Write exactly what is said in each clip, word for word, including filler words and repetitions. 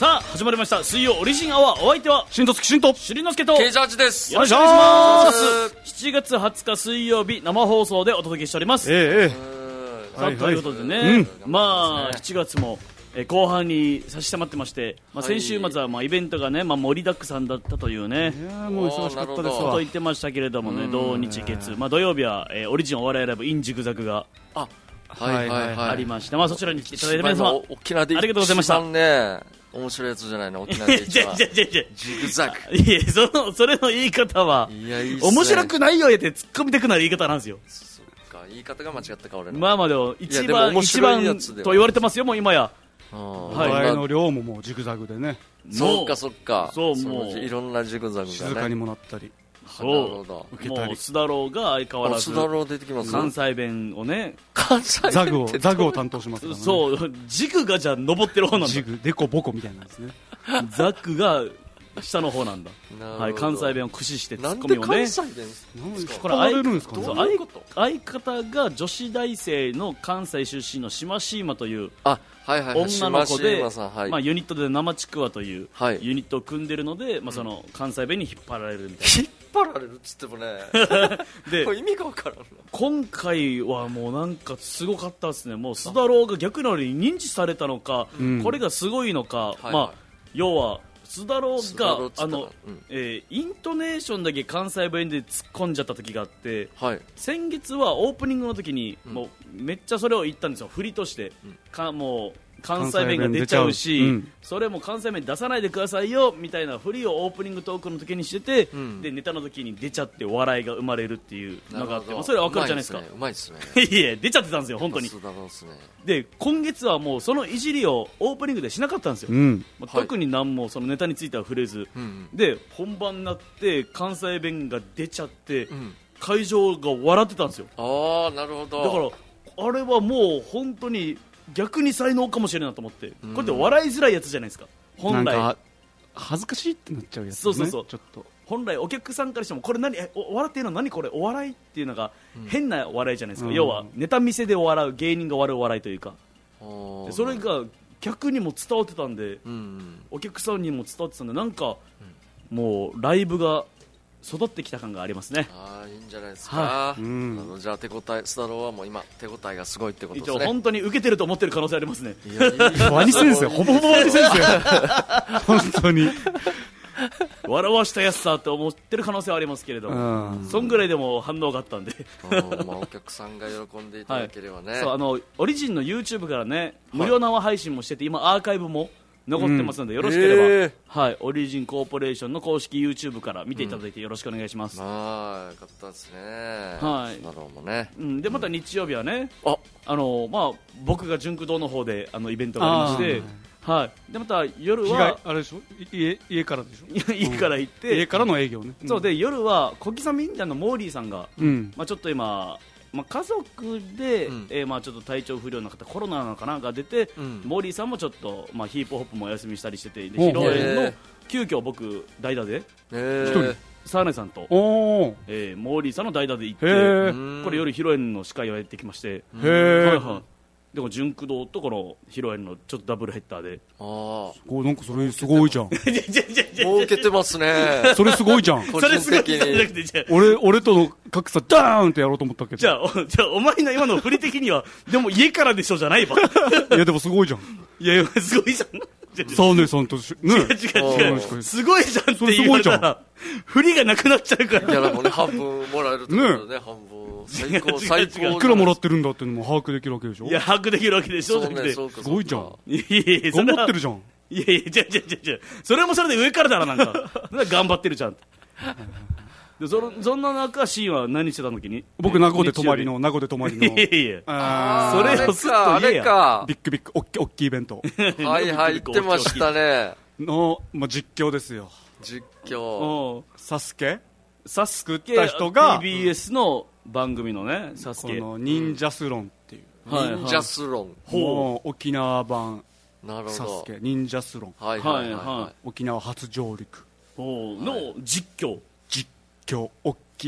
さあ始まりました水曜オリジンアワー。お相手はしんとすきしんとしりのすけとケイジャージです。 よろしくお願いしまお願いしす。しちがつはつか水曜日生放送でお届けしております。 ええさあ、 はいはいということでね、 うんまあしちがつもえー後半に差し迫ってまして、まあ、 はい先週末はまあイベントがね、まあ、盛りだくさんだったというね、 いやもう忙しかったですとわ。 言ってましたけれどもね、土日月、まあ、土曜日は、えーオリジンお笑いライブ in ジグザグがあ、はいはいはい。 ありまして、まあ、そちらに来ていただいた皆様お沖縄でありがとうございました。 一番ね、面白いやつじゃないの、沖縄でじ一番。 ゃじゃじゃじゃジグザグ。 いやそのそれの言い方はいや、いいっすね。 面白くないよやって突っ込みたくなる言い方なんですよ。 そっか、言い方が間違ったか、俺の。 まあまあでも一いやでも番一面白いや番つではと言われてますよもう今や。 うんはいお笑いの量ももうジグザグでね、 そっかそっか。 そうもうのいろんなジグザグがね。 静かにもなったりそうなるほど。 受けたりもう須田郎が相変わらあ、 ず須田郎出てきます関西弁をね、 関西ザグをってザグを担当しますからね。 そう軸がじゃあ登ってる方なんだ。 ジグデコボコみたいなんですね。 ザックが下の方なんだ。 なるほどはい、関西弁を駆使してツなんでッコミをね関。西弁なんでこれ引っ張られるんですかね。 そうどういうこと相方が女子大生の関西出身の島シーマというあ、はいはいはい。 女の子で、 島島さんはい。 まあ、ユニットで生ちくわというはいユニットを組んでるので、まあ、その関西弁に引っ張られるみたい引っ張られるっつってもね、 な。でこれ意味がわからんな。 今回はもうなんかすごかったですね。もう須田郎が逆のに認知されたのか、 うんこれがすごいのか、 はいはいまあ、要は須田郎須田郎っつったらがあの、 うんえーイントネーションだけ関西弁で突っ込んじゃった時があって、 はい。 先月はオープニングの時に、 うんもうめっちゃそれを言ったんですよ、振りとして、 うんかもう関西弁が出ちゃうし、 関西弁出ちゃううんそれも関西弁出さないでくださいよみたいな振りをオープニングトークの時にしてて、 うんでネタの時に出ちゃって笑いが生まれるっていうのがあって、 なるほどまあ、それは分かるじゃないですか。 うまいっすね。うまいっすね。 いや出ちゃってたんですよ本当に。 須田郎っすね。 で今月はもうそのいじりをオープニングでしなかったんですよ、 うん。 まあはい特に何もそのネタについては触れず、 うんで本番になって関西弁が出ちゃって、 うん。うん。 会場が笑ってたんですよ。 ああ、なるほど。 だからあれはもう本当に逆に才能かもしれないなと思って、これって笑いづらいやつじゃないですか本来。 なんか恥ずかしいってなっちゃうやつですね。 そうそうそうちょっと本来お客さんからしてもこれ何えお笑っていうのは何これお笑いっていうのが変な笑いじゃないですか、 うん要はネタ見せで笑う芸人が笑う笑いというか、 あーでそれが逆にも伝わってたんで、 うん。 お客さんにも伝わってたんでなんか、もうライブが育ってきた感がありますね。 ああ、いいんじゃないですか。 はいうんあのじゃあ手応え、須田郎はもう今手応えがすごいってことで一応すね。 本当に受けてると思ってる可能性ありますね。 いやいいワニ先生ほぼほぼワニ先生本当に。 笑わしたやつさって思ってる可能性はありますけれども、 うんそんぐらいでも反応があったんでうんまあお客さんが喜んでいただければね。 そうあのオリジンの YouTube からね無料生配信もしてて今アーカイブも残ってますので、よろしければ、 えーはい、オリジンコーポレーションの公式 YouTube から見ていただいてよろしくお願いします、 まあよかったですね。 はい須田郎もね。 うん、でまた日曜日はねあ、 あの、まあ、僕が純駆堂の方であのイベントがありまして、はい、でまた夜日帰はあれでしょ家家からでしょ家から行って、 家からの営業ね。 そうで夜は小刻みインディアンのモーリーさんが、 うん。 まあ、ちょっと今、まあ、家族で、 うんえーまあ、ちょっと体調不良の方コロナなのかなが出て、 うんモーリーさんもちょっと、まあ、ヒップホップもお休みしたりしててでおう披露宴のへー急遽僕代打でえ一人澤根さんと、 おー。 えーモーリーさんの代打で行ってへーうんこれ夜披露宴の司会をやってきまして、 へはいえ。 はいでも純駆動とこの披露宴のちょっとダブルヘッダーであこうなんかそれすごいじゃん。 じゃじゃじゃじあ。 ゃ儲けてますね。 それすごいじゃん。 個それ人的すごいじゃなくに。 てじゃあ俺俺との格差ダーンってやろうと思ったけど。 じゃあおじゃあお前の今の振り的にはでも家からでしょじゃないわいやでもすごいじゃん。 いやいやすごいじゃんじゃあサーネさんとしね。 違う違う違おうすごいじゃんって言われたら振りがなくなっちゃうかギらャラもね、半分もらえるってことでね、半分。最高、 違う違う最高。 違ういくらもらってるんだっていうのも把握できるわけでしょ。 いや把握できるわけでしょじゃなくてそうね、そうか。 すごいじゃんそうかいやいやいやそ頑れは張ってるじゃん。 いやいやじゃじゃじゃじゃそれもそれで上からだななんかなんか頑張ってるじゃんでそのそんな中シーンは何してた時に僕名護で泊まりの名護で泊まりのいやいやいやあそれをあれすっとか、あ言えやれかー。ビッグビッグおっきいおっきいイベントはいはい、言ってましたね。 のまあ実況ですよ。 実況。 うんサスケサスケった人がティービーエス の番組のねサスこケの忍者スロンっていう、 はい忍者スロン。 もう沖縄版なるサスほケ忍者スロンど。はいはいはいはいはは沖縄初上陸おの実況実況おっきい実況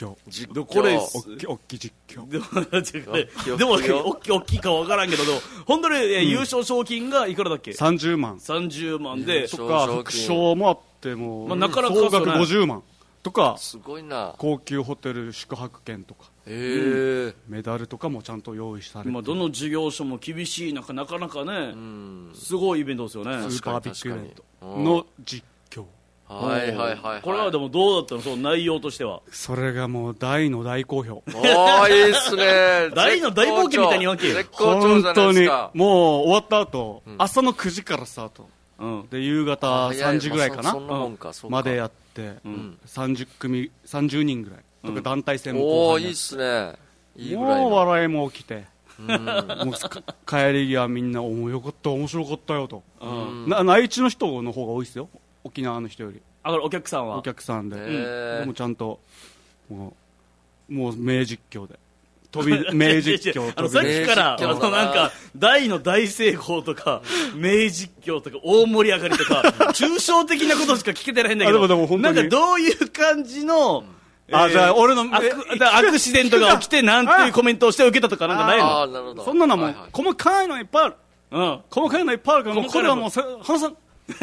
況。 実況でこれおっきおっき実況。 でも、違うよでも、 よ大きい、大きいかわからんけど、でも本当に、えー優勝賞金がいくらだっけ？ さんじゅうまん。 さんじゅうまんで、 賞とか、 賞金副賞もあっても、 まあなかなか総額そうねごじゅうまん。とか、 すごいな。 高級ホテル宿泊券とか、 へえ。 メダルとかもちゃんと用意されて、 まあ、どの事業所も厳しい中、なかなかね、 うん。 すごいイベントですよね。 スーパービッグイベント確かにの実況。 はいはいはいはい。 これはでもどうだったの、その内容としては。 それがもう大の大好評。 おー、いいっすね。 大の大冒険みたいに言わんけよ絶好調じゃない本当にですか。 もう終わった後、朝のくじからスタートうん。 で夕方さんじぐらいかな、 まあそそんなもんか、そうか。 までやって、 んさんじゅう組さんじゅうにんぐらいとか団体戦もおー、いいっ後半やって、 すね。いいぐらいもうの。 笑いも起きて、 うん。 もうか帰り際みんな、おもよかった面白かったよと、 うん。 な内地の人の方が多いですよ、沖縄の人よりあ、これお客さんはお客さんで、 へーでもちゃんともうもう名実況で飛び名実況あのさっ飛びきから、あの名実況だななんか、大の大成功とか、名実況とか、大盛り上がりとか、抽象的なことしか聞けてないんだけど、 あでもでも本当になんかどういう感じの、 あじゃあ俺のアクえだアクシデントが起きて、なんていうコメントをして受けたとかなんかないああ、 の？ なるほど。 そんなのもはいはい細かいのいっぱいある、 うん。 細かいのいっぱいあるからもうこれはもうさ話さん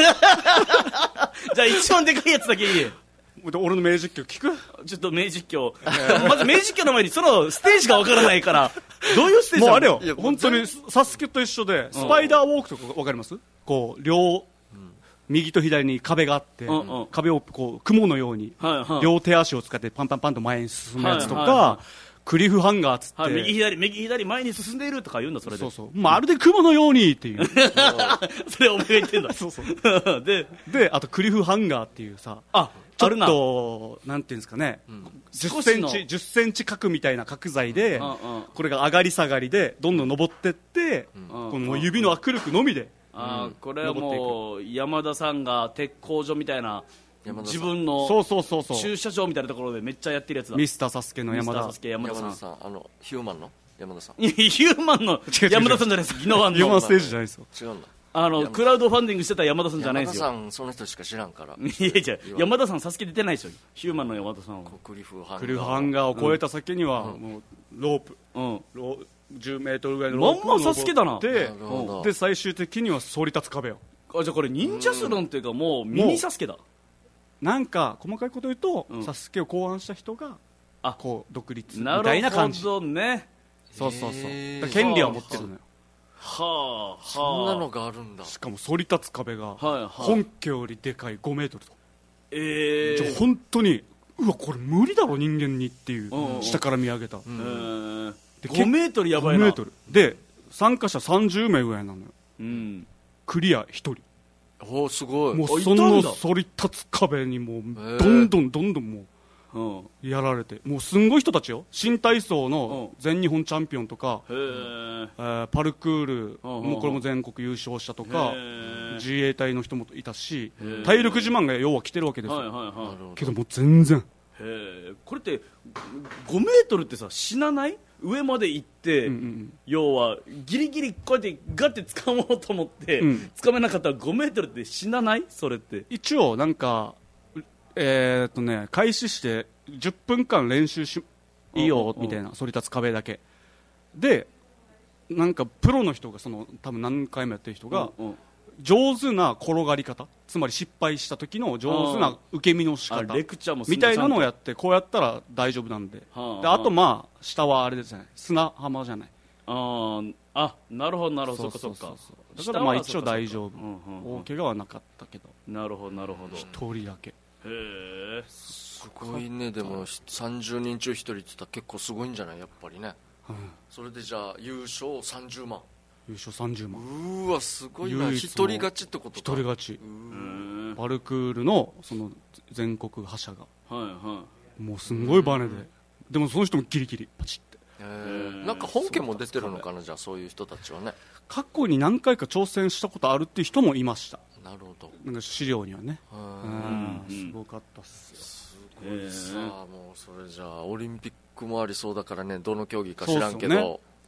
じゃあ一番でかいやつだけ言え。 で俺の名実況聞くちょっと名実況。まず名実況の前にそのステージがわからないから、どういうステージなの？ もうあれよいや本当にサスケと一緒でスパイダーウォークとかわかります、こう両右と左に壁があって、 うんうん壁をこう雲のようにはいはい。 両手足を使ってパンパンパンと前に進むやつとか、 はいはいはクリフハンガーっつって、 はい、右左、右左、前に進んでいるとか言うんだ、それで。 そうそうまるで雲のようにっていうそれお前が言ってんだ。 そうそうで、 であとクリフハンガーっていうさあ、 ちょっあるな。 となんていうんですかね、じゅっ少しのセンチじゅっセンチ角みたいな角材で、 うんうんこれが上がり下がりでどんどん登ってって、 うんこのもう指の握力のみで、 あーこれはもう、山田さんが鉄工所みたいな、 山田さん自分のそうそうそうそう駐車場みたいなところでめっちゃやってるやつだ。 ミスターサスケの山田ミスターサスケ山田さん山田。さん、あの、ヒューマンの山田さん。 いやヒューマンの違う違う山田さんじゃないです、ギノワンのユーマンス。テージじゃないですよ違うんだ。 あの、クラウドファンディングしてた山田さんじゃないですよ。 山田さん、その人しか知らんから。 いやいや、山田さん、サスケ出てないでしょ、ヒューマンの山田さんは。 クリフハンガー。 クリフハンガーを越えた先には、もうロープうん。 ローじゅうメートルぐらいのロープまんまサスケだなでなるほどで最終的には反り立つ壁をあ、じゃあこれ、忍者スロンっていうか、もう、ミニサスケだ。 なんか細かいこと言うと、 うんサスケを考案した人があこう独立みなたいなるほ感じどね。 そうそうそうへーだから権利は持ってるのよはあ、はあ。 そんなのがあるんだ。 しかも反り立つ壁がはいはい本家よりでかいごメートルと、 ええじゃあ本当にうわこれ無理だろ人間にっていううんうん下から見上げたんえーでごメートルやばいごな。 メートルで参加者さんじゅうめいぐらいなのようん。 クリアひとりおー、すごい。 もあいたうそのんだ反り立つ壁にもうーどんどんどんどんもうん。 うやられてもうすんごい人たちよ新体操のう全日本チャンピオンとか、 へえ。 えーパルクールうんうんうんもうこれも全国優勝したとかへー自衛隊の人もいたしー体力自慢が要は来てるわけですよ、 はいはいはなるほど。 けどもう全然い。へえ。これって、ごメートルってさ、死なない上まで行って、 うんうん要は、ギリギリこうやってガッて掴もうと思って、 うん掴めなかったらごメートルって死なないそれって。 一応なんかえーっとね開始してじゅっぷんかん練習しいいよみたいな反り立つ壁だけでなんかプロの人がその多分何回もやってる人がうんうん上手な転がり方つまり失敗した時の上手な受け身の仕あ方レクチャーもすんだみたいなのをやってこうやったら大丈夫なんで、 はあであとまあ下はあれですね砂浜じゃないあーあ、なるほど、なるほど、そっかそっか。 だからまあ一応大丈夫うんうんうん大怪我はなかったけどなるほど、なるほど。へ一人だけえ。 すごいね。でも、さんじゅうにん中ひとりって言ったら結構すごいんじゃないやっぱりね。 うんそれでじゃあ、優勝さんじゅうまん。 優勝さんじゅうまんうーわ、すごいな。 唯一の一人勝ちってことか。 一人勝ちうーうん。 パルクールのその全国覇者がはいはもうすんごいバネででもその人もギリギリパチってへーなんか本家も出てるのかな、じゃあそういう人たちはね。 過去に何回か挑戦したことあるっていう人もいましたなるほど。 なんか資料にはねううんうんすごかったっすよすごいさへーもうそれじゃあオリンピックもありそうだからね、どの競技か知らんけど、 そう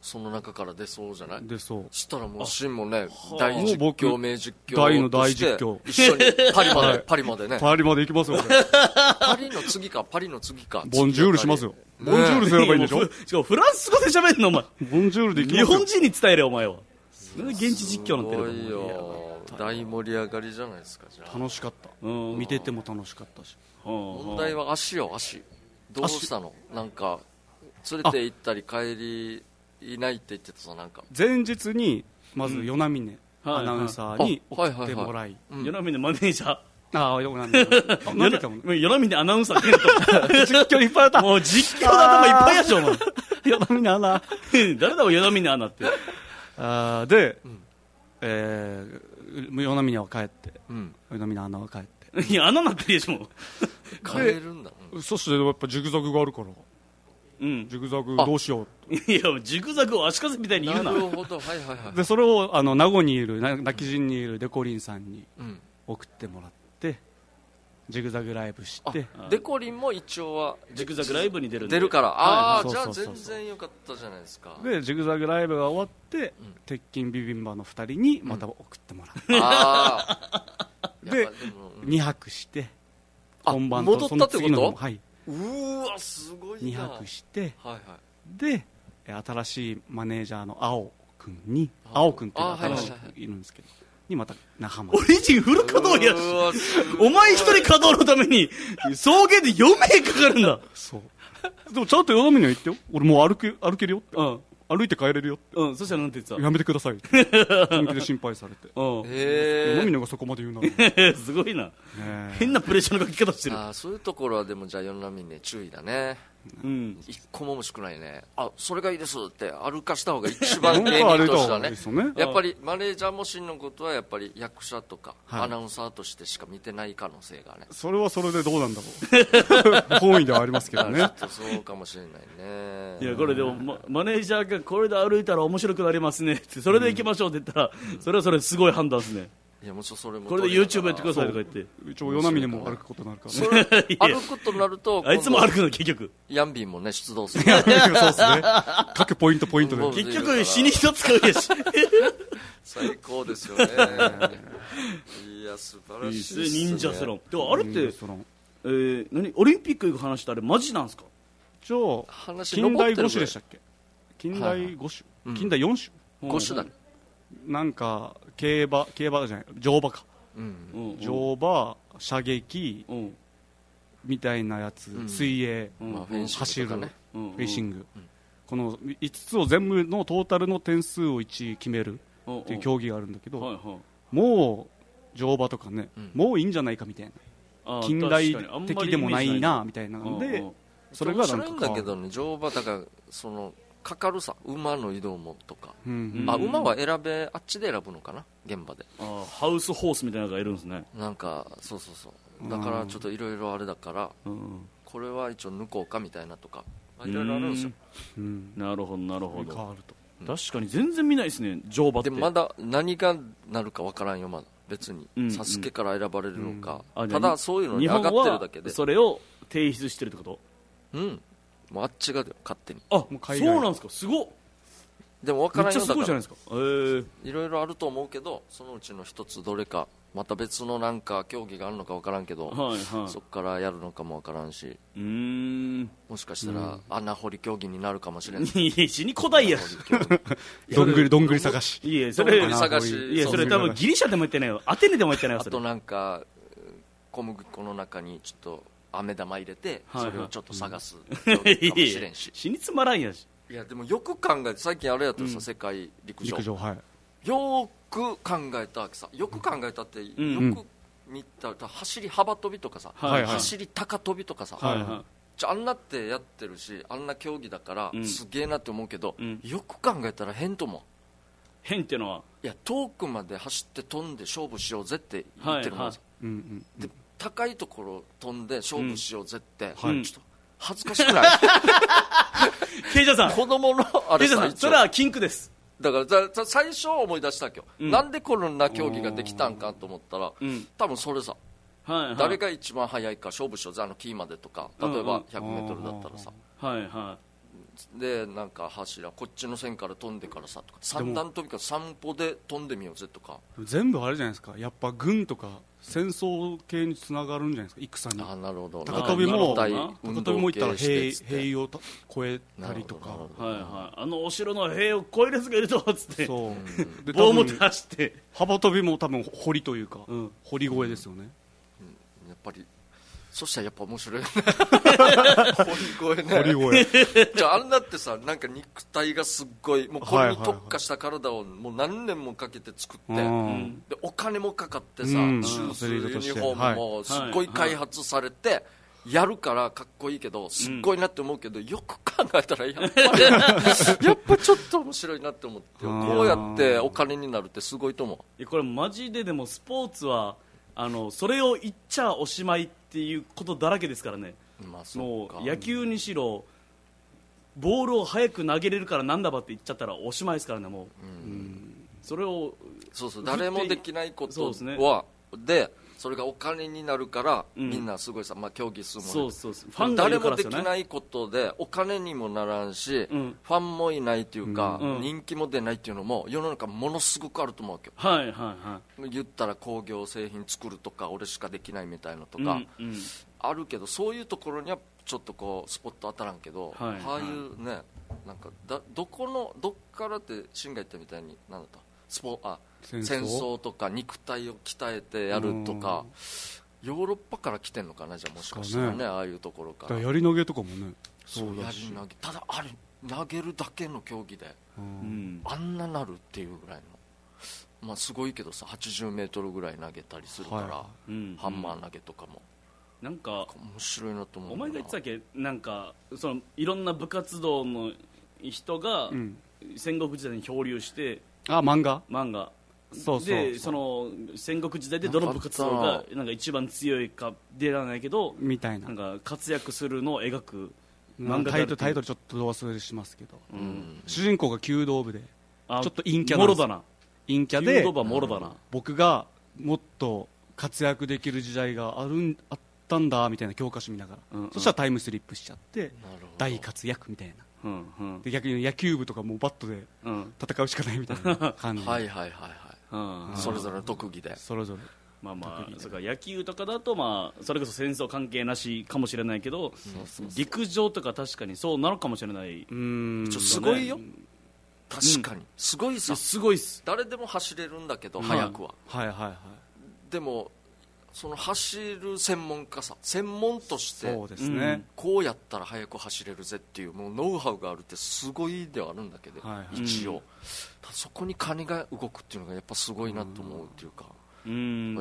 その中から出そうじゃない。 でそうしたらもうシンもね大実況名実況大の大実況一緒にパリまで、 はい、 パリまでねパリまで行きますよパリの次かパリの次かボンジュールしますよ、ね、ボンジュールすればいいんでしょ。 しかもフランス語で喋るのお前ボンジュールで行きますよ。 日本人に伝えれお前は現地実況になってる。 すごいよ、大盛り上がりじゃないですか。じゃあ楽しかった、 うん、 見てても楽しかったし。 問題は足よ、足どうしたの。なんか連れて行ったり帰りいないって言ってたさ。なんか前日にまず与那峰アナウンサーに送ってもらい、 与那峰マネージャー、 ああ、よくなんだ。なんでかも。 与那峰アナウンサーって言うと実況いっぱいあった。 もう実況の頭いっぱいやしょお前。 与那峰アナ誰だろ与那峰アナって。 あで、うん、えー、与那峰は帰って、うん、与那峰アナは帰って。 いや、穴なってるでしょ。 帰るんだ。 そしてやっぱジグザグがあるから。うん、ジグザグどうしよう。 いや、ジグザグを足かせみたいに言うな。 なるほど、はいはいはい。 でそれをあの名護にいる泣き人にいるデコリンさんに送ってもらって、ジグザグライブして。 デコリンも一応はジグザグライブに出るんで出るから。ああ、じゃあ全然良かったじゃないですか。 でジグザグライブが終わって、うん、鉄筋ビビンバのふたりにまた送ってもらって、うん、あでにはくして本番とその次の日も、はい、 うわすごいな。 にはくして、 はいはい、 で新しいマネージャーの青くんに、青くんっていうのが新しくいるんですけど、にまた仲間。 オリジンフル稼働やし、お前一人稼働のために送迎でよめいかかるんだ。 そうでもちゃんと与那峰は言ってよ、俺もう歩け歩けるよって、うん、歩いて帰れるよって。 うん、そしたらなんて言ってた。 やめてください本気で心配されて。うん、へえ。与那峰がそこまで言うならすごいな、変なプレッシャーのかけ方してる。 あ、そういうところはでもじゃあ与那峰注意だね。うん、一個も欲しくないね。あ、それがいいですって歩かした方が一番芸人としては ね, ねやっぱりマネージャーもしんのことはやっぱり役者とか、はい、アナウンサーとしてしか見てない可能性がね。 それはそれでどうなんだろう本意ではありますけどね。ちょっとそうかもしれないね。 いやこれでも、ま、マネージャーがこれで歩いたら面白くなりますねってそれで行きましょうって言ったら、うん、それはそれすごい判断ですね。 いやもちろんそれもこれで YouTube やってくださいとか言って、 一応与那峰も歩くことになるから、 ね、歩くことになるとあいつも歩くの結局ヤンビーもね出動する。 そうですね、各ポイントポイントで結局死に一つ買うやし最高ですよねいや素晴らしいですね。 忍者スロンでもあれって、えー、何オリンピック行く話ってあれマジなんですか。 じゃあ近代五種でしたっけ。近代五種、はい、近代四種、 うん、五種だね。 なんか競馬競馬じゃない乗馬か、うん、乗馬射撃、うん、みたいなやつ、うん、水泳、うんまあ、走る、ね、フェンシング、うん、このいつつを全部のトータルの点数をいちい決めるっていう競技があるんだけど、はいはい、もう乗馬とかね、うん、もういいんじゃないかみたいな、近代的でもないなみたいなので、それがなんか面白いんだけどね。乗馬だからそのかかるさ、馬の移動もとか、うんうん、あ馬は選べあっちで選ぶのかな現場で。 あハウスホースみたいなのがいるんですね。 なんかそうそうそうだからちょっといろいろあれだから、うん、これは一応抜こうかみたいなとかいろいろあるんですよ、 うん、なるほどなるほど。変わると、うん、確かに全然見ないですね乗馬って。 でもまだ何がなるかわからんよまだ別に、うんうん、サスケから選ばれるのか、うん、ただそういうのに上がってるだけで。 それを提出してるってこと。 うんもうあっちが勝手に。 あもう海外。そうなんですか。すごっ。 でも分からんよ。 めっちゃすごいじゃないですか。えー、 いろいろあると思うけどそのうちの一つどれかまた別のなんか競技があるのか分からんけど、はいはい、そこからやるのかも分からんし、うーんもしかしたら穴掘り競技になるかもしれない。 いや死に古代やどんぐりどんぐり探し。 いやそれどんぐり探し。 いやそれ多分ギリシャでも言ってないよ。アテネでも言ってないよ。 あとなんか小麦粉の中にちょっと飴玉入れて、はいはい、それをちょっと探す競技かもしれんし死につまらんやし。 いやでもよく考えて最近あれやったらさ、うん、世界陸上陸上、はい、 よく考えたわけさ。よく考えたって、うん、よく見た走り幅跳びとかさ、はいはい、走り高跳びとかさ、はいはい、じゃあんなってやってるしあんな競技だから、うん、すげえなって思うけど、うん、よく考えたら変とも変ってのはいや遠くまで走って飛んで勝負しようぜって言ってるもんさ、はいはい、で高いところ飛んで勝負しようぜって、うん、ちょっと恥ずかしくないケイジャーさん子供のあれさそれは禁句です。 だから最初思い出した今日、うん、なんでこんな競技ができたんかと思ったら、うん、多分それさ、はいはい、誰が一番速いか勝負しようぜあのキーまでとか例えばひゃくメートルだったらさ、うんうん、はいはいでなんか柱こっちの線から飛んでからさとか三段飛びから散歩で飛んでみようぜとか全部あれじゃないですかやっぱ軍とか戦争系につながるんじゃないですか戦に。 あなるほど。 高跳びも高跳びもいったら塀塀を越えたりとか、 はいはい、あのお城の塀を越えるやつがいるとっつってそうで棒持って走って幅跳びも多分堀というか、 うん、 堀越えですよね、 うん、やっぱりそしたらやっぱ面白い堀越えね堀越えじゃああんなってさなんか肉体がすっごいもうこれに特化した体をもう何年もかけて作って、はいはいはい、でお金もかかってさ、うん、シューズユニフォームもすっごい開発されて、はいはいやるからかっこいいけどすっごいなって思うけど、うん、よく考えたらやっぱりやっぱちょっと面白いなって思ってこうやってお金になるってすごいと思う。 いやこれマジででもスポーツはあのそれを言っちゃおしまいっていうことだらけですからね、 まあ、そうかもう野球にしろボールを早く投げれるからなんだばって言っちゃったらおしまいですからねもう、うん、それをそうそう誰もできないことは で,、ね、でそれがお金になるから、うん、みんなすごいさ、まあ、競技数も、ね、 そうそうそうファンがいるからですよね。 誰もできないことでお金にもならんし、うん、ファンもいないというか、うん、人気も出ないっていうのも世の中ものすごくあると思うわけよ、 はいはいはい、 言ったら工業製品作るとか俺しかできないみたいなとか、うんうん、あるけどそういうところにはちょっとこうスポット当たらんけど、はいはい、ああいうねなんかだどこのどっからってシンが言ったみたいになんだったスポあ戦争、戦争とか肉体を鍛えてやるとか、ヨーロッパから来てんのかなじゃあもしかしたら ね, ねああいうところから。 だからやり投げとかもねそうやり投げただあれ投げるだけの競技で、うん、あんななるっていうぐらいの、まあ、すごいけどさはちじゅうメートルぐらい投げたりするから、はいうん、ハンマー投げとかもなんか面白いなと思う。 お前が言ってたっけなんかそのいろんな部活動の人が戦国時代に漂流して、 うん、あ漫画漫画そうそうそうでその戦国時代でどの部活動がなんか一番強いか出らないけどみたいな、 なんか活躍するのを描く漫画タイトルタイトルちょっと忘れしますけど、うん、主人公が弓道部でちょっと陰キャなんですよ。 もろだな陰キャで弓道部はもろだな、うん、 僕がもっと活躍できる時代があるんあったんだみたいな教科書見ながら、うんうん、そしたらタイムスリップしちゃって大活躍みたいな、うんうん、で逆に野球部とかもうバットで戦うしかないみたいな感じはいはいはいはいうんうん、それぞれの特技でそれぞれまあまあそれから野球とかだと、まあ、それこそ戦争関係なしかもしれないけど、そうそうそう陸上とか確かにそうなのかもしれない。 うーんすごいよ、確かに、うん、すごいさすごいっす誰でも走れるんだけど、うん、速くは、 はいはいはい、 でもその走る専門家さ専門としてそうですね、うん、 こうやったら速く走れるぜっていうもうノウハウがあるってすごいではあるんだけど、はいはい、一応、うん、そこに金が動くっていうのがやっぱすごいなと思うっていうか、うん、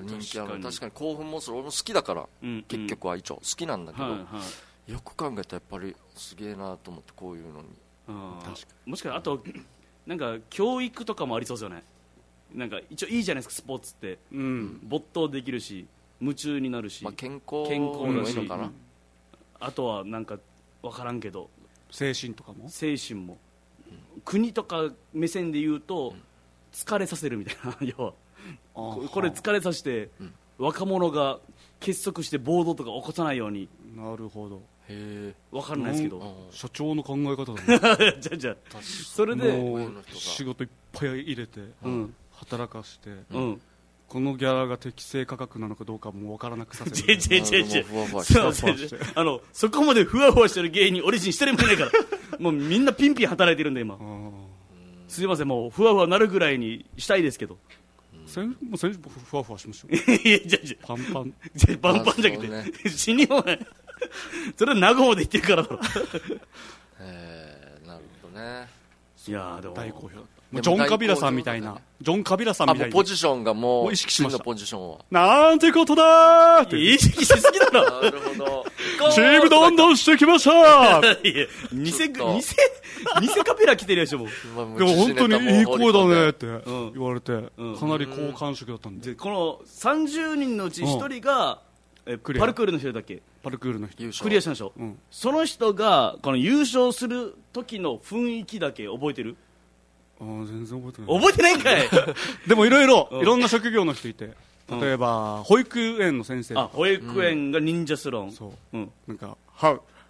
人気ある。確かに興奮もする俺も好きだから、うん、結局は一応好きなんだけど、はいはい、よく考えたらやっぱりすげえなと思ってこういうのに、 うん、確かにもしかしたらあとなんか教育とかもありそうですよね。なんか一応いいじゃないですかスポーツって、うん、没頭できるし夢中になるし、 まあ、健康健康だし、 のかな、 あとはなんか分からんけど精神とかも精神も、うん、国とか目線で言うと、うん、疲れさせるみたいな要はこれ疲れさせて、うん、若者が結束して暴動とか起こさないように。 なるほどへ分かんないですけど社長の考え方だねじゃじゃそれで仕事いっぱい入れて、うん、働かして、うんこのギャラが適正価格なのかどうかも分からなくさせる。 違う違う違うあのそこまでふわふわしてる芸人俺自身一人もいないからもうみんなピンピン働いてるんで今すいませんもうふわふわなるぐらいにしたいですけど先もう先ふわふわしましょういやじゃじゃパンパンじゃパンパンじゃなくて、ね、死にもないそれは名護まで言ってるからだろえー、なるほどね。 いやでも大好評だったジョン・カビラさんみたいな、ジョン・カビラさんみたいなポジションがもう、もう意識しました。 ポジションはなんてことだーって意識しすぎだろ。 なるほど。 チームどんどんしてきましたーいや、偽、偽、偽カビラ来てるやしょ、もう。 でも本当にいい声だねって言われて、かなり好感触だったんで。 このさんじゅうにんのうちひとりが、えパルクールの人だっけパルクールの人クリアしたんでしょ、うん、その人がこの優勝する時の雰囲気だけ覚えてる？ あ全然覚えてない。 覚えてないんかいでもいろいろいろんな職業の人いて、例えば、うん、保育園の先生とか。 あ保育園が忍者スローン、 そう、うん、なんか how,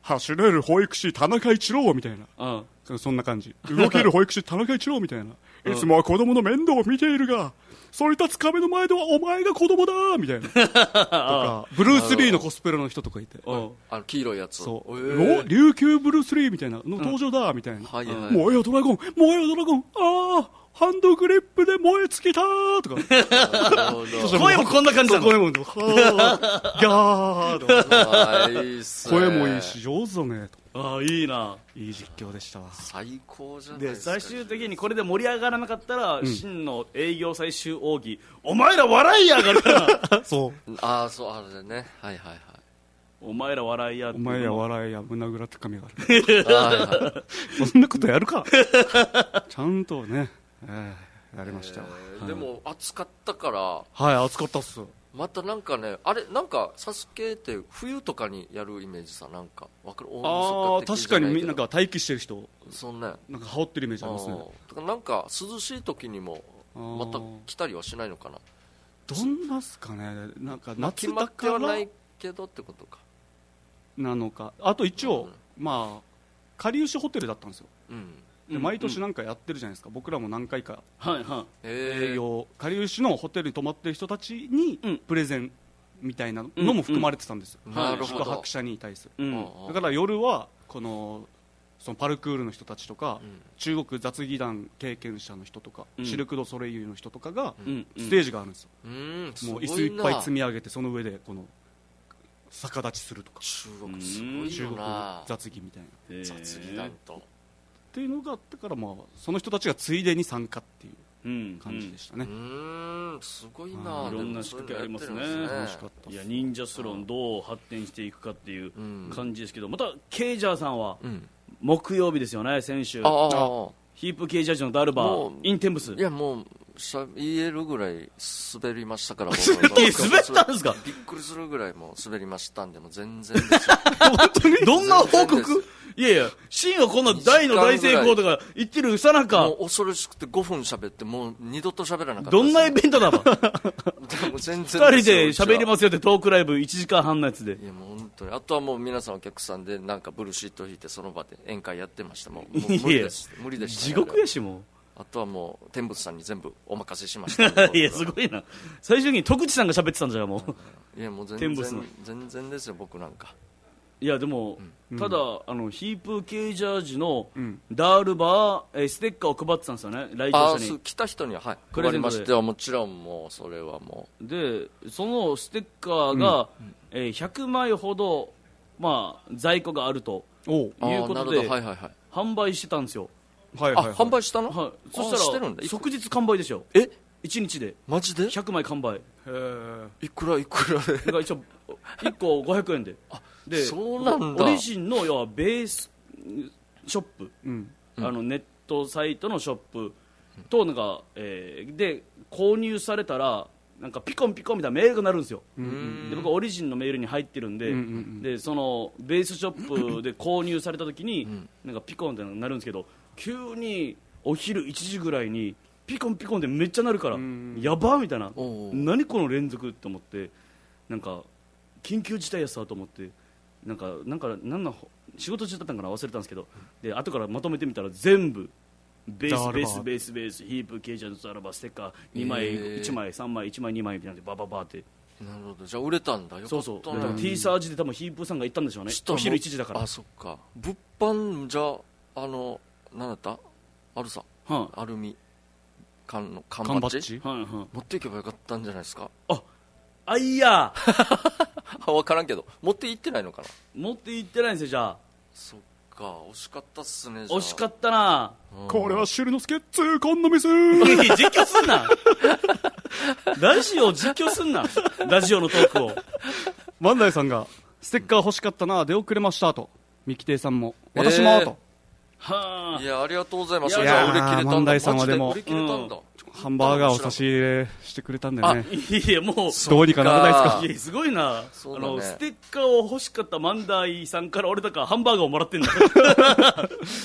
走れる保育士田中一郎みたいな、うん、そんな感じ。動ける保育士田中一郎みたいな、いつもは子供の面倒を見ているが、そり立つ壁の前ではお前が子供だみたいなとか、ブルース・リーのコスプレの人とかいて、 あの黄色いやつ、 そう、えー、琉球ブルース・リーみたいなの登場だみたいな、うん、はいはい、燃えよドラゴン燃えよドラゴン、ああハンドグリップで燃え尽きたーとか声もこんな感じなの。 声もギャーとかいいっすね、 声もいいし上手だねと。 ああいいな、 いい実況でしたわ。 最高じゃないですか。 で最終的にこれで盛り上がらなかったら、うん、真の営業最終奥義、お前ら笑いやがるからそうああそうあれね、はいはいはい、 お前ら笑いや、 お前ら笑いや胸ぐらって髪があるそんなことやるかちゃんとね、えー、やりました、 えー、でも暑かったから、 はい暑かったっす。 またなんかね、あれなんかサスケって冬とかにやるイメージさ、なんかわかる？ ああ確かにみんなが待機してる人、 そんね、 なんか羽織ってるイメージありますね。 だからなんか涼しい時にもまた来たりはしないのかな。 どんなすかね、なんか夏だから、まあ、決まってはないけどってことかなのか。あと一応、うん、まあかりゆしホテルだったんですよ、うんで毎年なんかやってるじゃないですか、うん、僕らも何回か営業、かりゆしのホテルに泊まってる人たちにプレゼンみたいなのも含まれてたんですよ、うんうん、宿泊者に対する、うん、だから夜はこのそのパルクールの人たちとか、うん、中国雑技団経験者の人とか、うん、シルク・ド・ソレイユの人とかがステージがあるんですよ、うん、もう椅子いっぱい積み上げてその上でこの逆立ちするとか、 中国すごいよな、 中国雑技みたいな雑技団とっていうのがあってから、まあ、その人たちがついでに参加っていう感じでしたね。 うん、うんすごいな、 いろんな仕掛けありますね。 楽しかった。 いや忍者スロンどう発展していくかっていう感じですけど、またケイジャーさんは木曜日ですよね、先週。ああヒープケイジャージのダルバーインテンブス。 いやもうしゃ言えるぐらい滑りましたから滑ったんですか。 びっくりするぐらいもう滑りましたんで、もう全然ですよ本当にどんな報告。いやいやシンはこんな大の大成功とか言ってるさなか、 もう恐ろしくてごふん喋ってもう二度と喋らなかった。 どんなイベントだばでも全然ふたりで喋りますよってトークライブいちじかんはんのやつで。 いやもう本当に、あとはもう皆さんお客さんでなんかブルーシート引いてその場で宴会やってました。もう、もう無理です無理でした、 ね、地獄やし。もうあとはもう天仏さんに全部お任せしましたいやすごいな、最終的に徳地さんが喋ってたんじゃもういやもう全然全然ですよ僕なんか。 いやでも、うん、ただあのヒープ系ジャージのダールバー、えー、ステッカーを配ってたんですよね、来場者に。 あ来た人には、はい、配りましてはもちろんもうそれはもうでそのステッカーが、うんえー、ひゃくまいほど、まあ、在庫があるということで、はいはいはい、販売してたんですよ。 はいはいはい、あ販売したの、 はい、そしたら即日完売でしょ。 えいちにちでマジでひゃくまい完売。へえいくらいくらで。 だから一応いっこごひゃくえんで。 あでそうなんだ。 オリジンの要はベースショップ、うん、あのネットサイトのショップとなんか、えー、で購入されたらなんかピコンピコンみたいなメールが鳴るんですよ。で僕はオリジンのメールに入ってるんで、うんうんうん、でそのベースショップで購入された時に、うん、なんかピコンってなるんですけど、急にお昼いちじぐらいにピコンピコンでめっちゃ鳴るから、やばーみたいな、何この連続って思って、なんか緊急事態やさと思って、なんかなんかなんな仕事中だったんかな忘れたんですけど、で後からまとめてみたら全部ベースベースベースベースヒープケージャーズアルバステッカーにまい、えー、いちまいさんまいいちまいにまいみたいなでバババーって。 なるほど、じゃあ売れたんだ。よかったね。 そうそう、だから T サージで多分ヒープさんが行ったんでしょうね、お昼いちじだから。 あそっか、物販じゃあのなんだったあるさ、はあ、アルミ缶の缶バッジ、はいはい、持っていけばよかったんじゃないですか。 ああいや分からんけど持って行ってないのかな。 持って行ってないんですよ。じゃあそっか、惜しかったっすね。 惜しかったな、 うん、これはシュルノスケ痛恨のミス実況すんなラジオ実況すんなラジオのトークを。 万代さんがステッカー欲しかったな、出遅れましたと、三木亭さんも私も、えー、とはあ、いやありがとうございます。いや売れ切れたんだ。 万代さんはでも売れ切れたんだ、うんハンバーガーを差し入れしてくれたんだよね。 いやもうどうにかならないですか。 いやすごいな、ね、あのステッカーを欲しかった万代さんから俺だからハンバーガーをもらってんだ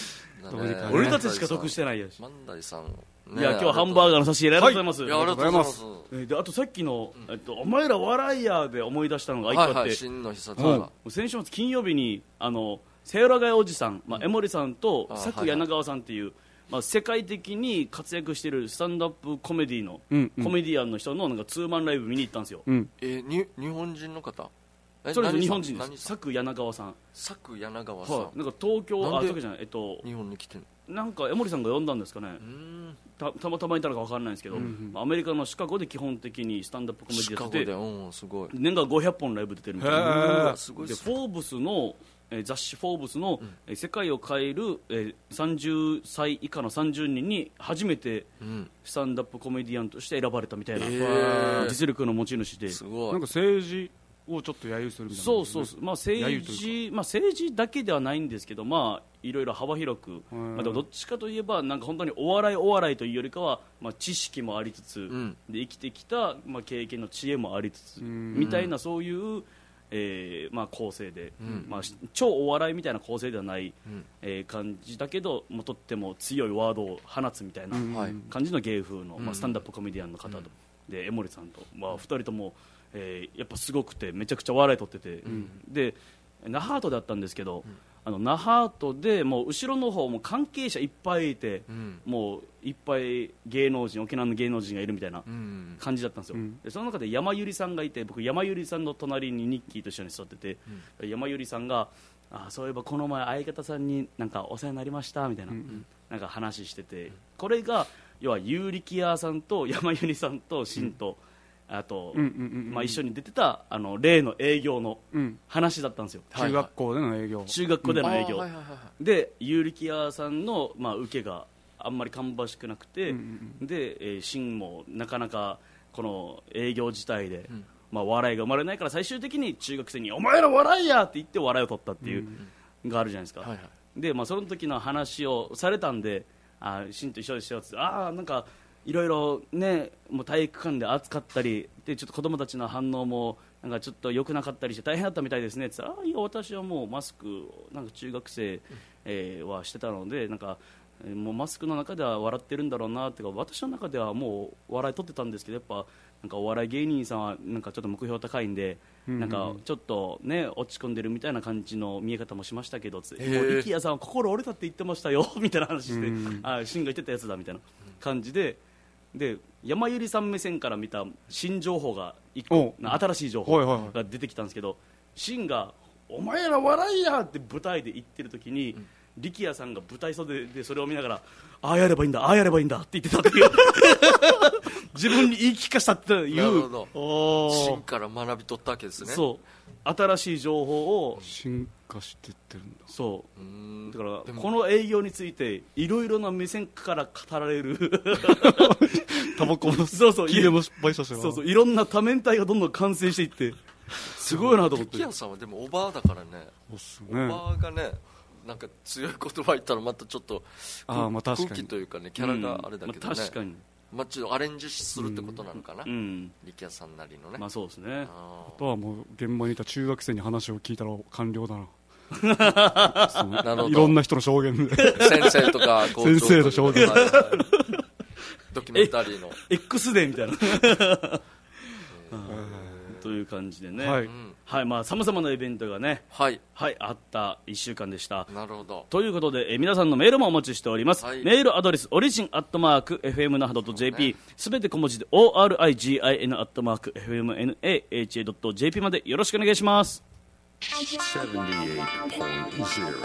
だね。 俺たちしか得してないやし。 万代さん、ね、 いや今日はハンバーガーの差し入れありがとうございます、 はい、いやありがとうございます。 えー、であとさっきの、えっと、お前ら笑いやで思い出したのが一個あって、はいはい、 真の必殺技、 うん、先週末金曜日にあのセーラガイおじさん、まあ、江森さんと佐久柳川さんっていう、まあ、世界的に活躍しているスタンドアップコメディの、うんうん、コメディアンの人のなんかツーマンライブ見に行ったんですよ、うん、 えー、に日本人の方？ それ日本人です。佐久柳川さん。 佐久柳川さん、はい、 なんか東京、あ、東京じゃない、えっと日本に来てる、 なんか江森さんが呼んだんですかね。た, たまたまいたのか分からないんですけど、うんうん、アメリカのシカゴで基本的にスタンドアップコメディやってて、うん、すごい年間ごひゃっぽんライブ出てるみたいな。すごいですね。でフォーブスのえー、雑誌「フォーブスの」うん、世界を変える、えー、さんじゅっさい以下のさんじゅうにんに初めてスタンドアップコメディアンとして選ばれたみたいな、えー、実力の持ち主で、 すごいなんか政治をちょっと揶揄するみたいな、ね、 そうそうそう、まあ、政治、まあ、政治だけではないんですけど、まあ、いろいろ幅広く、まあ、でもどっちかといえばなんか本当にお笑いお笑いというよりかは、まあ、知識もありつつ、うん、で生きてきた、まあ、経験の知恵もありつつみたいな、そういうえーまあ、構成で、うんまあ、超お笑いみたいな構成ではない、うんえー、感じだけどもうとっても強いワードを放つみたいな感じの芸風の、うんまあ、スタンダップコメディアンの方と、うん、で江森さんと、まあ、ふたりとも、えー、やっぱすごくてめちゃくちゃ笑い取ってて、うん、で那覇とだったんですけど、うんあの那覇とでもう後ろの方も関係者いっぱいいて、うん、もういっぱい芸能人沖縄の芸能人がいるみたいな感じだったんですよ、うん、でその中で山百合さんがいて僕山百合さんの隣にニッキーと一緒に座ってて、うん、山百合さんがあそういえばこの前相方さんになんかお世話になりましたみたいな、うん、なんか話してて、これが要は有力屋さんと山百合さんと新と、あと、まあ、一緒に出てたあの例の営業の話だったんですよ、 うん、中学校での営業中学校での営業、うん、で有力屋さんの、まあ、受けがあんまり芳しくなくて、うんうん、で、えー、真もなかなかこの営業自体で、うんまあ、笑いが生まれないから最終的に中学生にお前ら笑いやって言って笑いを取ったっていう、うん、があるじゃないですか、はいはい、で、まあ、その時の話をされたんであ真と一緒でしようってああなんかいろいろね、もう体育館で暑かったりでちょっと子供たちの反応もなんかちょっと良くなかったりして大変だったみたいですねって言ったら、あいや私はもうマスクなんか中学生、えー、はしてたのでなんかもうマスクの中では笑ってるんだろうなっていうか私の中ではもう笑い取ってたんですけどやっぱなんかお笑い芸人さんはなんかちょっと目標高いんで、うんうん、なんかちょっとね落ち込んでるみたいな感じの見え方もしましたけどつもう力也さんは心折れたって言ってましたよみたいな話して、うん、あシンが言ってたやつだみたいな感じで。で山百合さん目線から見た新情報がいっこ新しい情報が出てきたんですけど、新がお前ら笑いやって舞台で言ってる時に、うん、力也さんが舞台袖でそれを見ながらああやればいいんだああやればいいんだって言ってたっていう自分に言い聞かせたっていう。なるほど新から学び取ったわけですね。 そう新しい情報を進化していってるんだ。 そううんだからこの営業についていろいろな目線から語られるタバコもそうそうも失敗したしなそうそういろんな多面体がどんどん完成していってすごいなと思って。 力也さんはでもおばあだからねおばあがねなんか強い言葉言ったらまたちょっとあ、まあ、空気というかねキャラがあれだけどね、うんまあ、確かにまあ、ちょっとアレンジするってことなのかな、うん、力也さんなりのね。 まあそうですね。 あとはもう現場にいた中学生に話を聞いたら完了だな。なるほどいろんな人の証言で先生とか校長とか先生の証言ドキュメンタリーの X デーみたいなという感じでね、はいはいまあ、様々なイベントがね、はいはい、あったいっしゅうかんでした。 なるほど。 ということで、え皆さんのメールもお待ちしております、はい、メールアドレスオリジンアットマーク エフエム那覇ドットジェーピー すべて小文字で オーアールアイジーアイエヌ アットマーク エフエムエヌエーエイチエー ドット ジェーピー までよろしくお願いします。セブンティーエイトポイントゼロ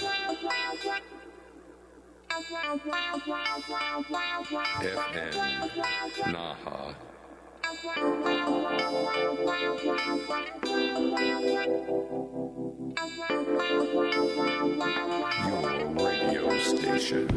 エフエム 那覇Your radio station.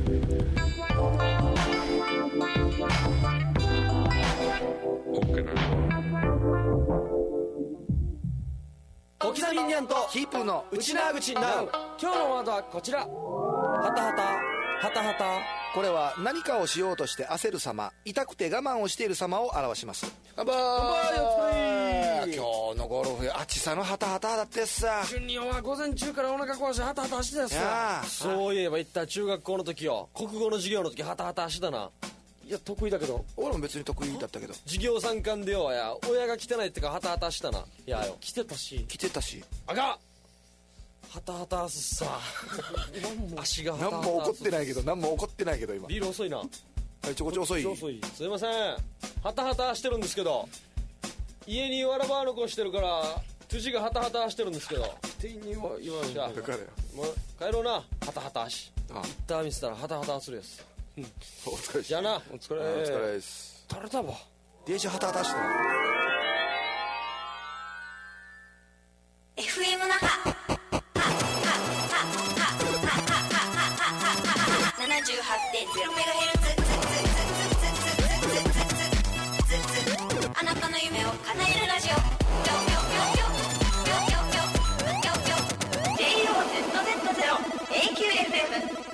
小刻みにゃんとヒープーの内縄口なう。今日のワードはこちら。はたはたはたはた。 これは何かをしようとして焦る様、痛くて我慢をしている様を表します。乾杯。今日のゴルフ暑 々のハタハタだってさ。 ジュニオは午前中からお腹壊してハタハタしてたやつさ。そういえば言った中学校の時よ、国語の授業の時ハタハタしてたな。いや得意だけど。 俺も別に得意だったけど。 授業参観でよや親が来てないってかハタハタしたな。いやよ来てたし来てたし。 あかんハタハタすさ足がハタハタ何も怒ってないけど何も怒ってないけど今。 ビール遅いな。 はいちょこちょ遅い。 遅いすいません。ハタハタしてるんですけど家にわらば残してるからトゥジがハタハタしてるんですけど店員には言わんじゃだからよもう帰ろうなハタハタしああ一旦見せたらハタハタするやつ。 お疲れっす。 じゃあなお疲れお疲れです。 垂れたわ電車ハタハタしてる。 エフエム 那覇 ななじゅうはちてんゼロメガヘルツ あなたの夢を叶えるラジオ ジェイオーゼットゼットゼロ エーキューエフエム。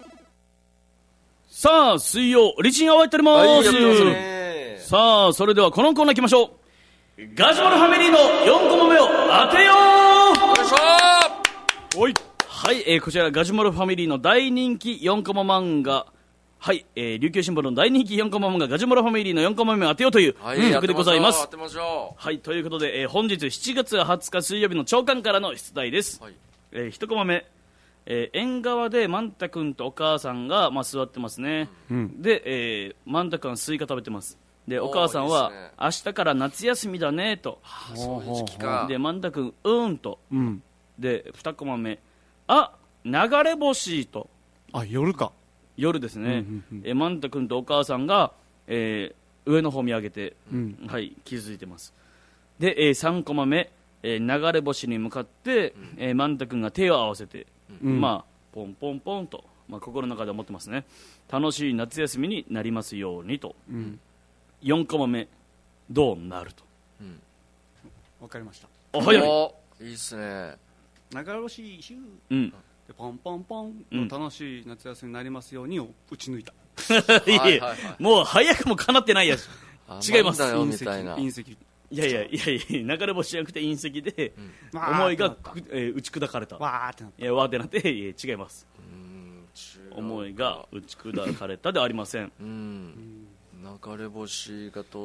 さあ水曜リチンが終わっております、 はい、やってますね。 さあそれではこのコーナー行きましょう。ガジュマルファミリーのよんコマ目を当てよう。 よいしょおいはい、えー、こちらガジュマルファミリーの大人気よんコマ漫画、はい、えー、琉球新聞の大人気よんコマ漫画ガジュマルファミリーのよんコマ目を当てようというはい、 企画でございます。 やってましょはい、ということで、えー、本日しちがつはつか水曜日の朝刊からの出題です。 う。はい。 えー、いちコマ目、えー、縁側でマンタ君とお母さんが、まあ、座ってますね、うん、で、えー、マンタ君はスイカ食べてます。でお母さんは、ね、明日から夏休みだねと、 はあ、そういう時期か。 でマンタ君うーんと、 うん、 でにコマ目、あ流れ星と、 あ夜か夜ですね、うんうんうん、えマンタ君とお母さんが、えー、上の方見上げて、うん、はい、気づいてます。で、えー、さんコマ目、えー、流れ星に向かって、うん、えー、マンタ君が手を合わせて、うん、まあポンポンポンと、まあ、心の中で思ってますね。楽しい夏休みになりますようにと、うん、よんコマ目どうなると、うん、 分かりました。 お早い。 いいっすね。 流れ星シュー、 うん、 でポンポンポン、うん、楽しい夏休みになりますようにを打ち抜いたいや、はいはいはい、もう早くもかなってないやし違います。 隕石隕石いやいやいやいや流れ星じゃなくて隕石で、うん、思いが、えー、打ち砕かれた。 わーってなった。 いやわーってなっていや違います。うん思いが打ち砕かれたではありません。 うん流れ星が通って、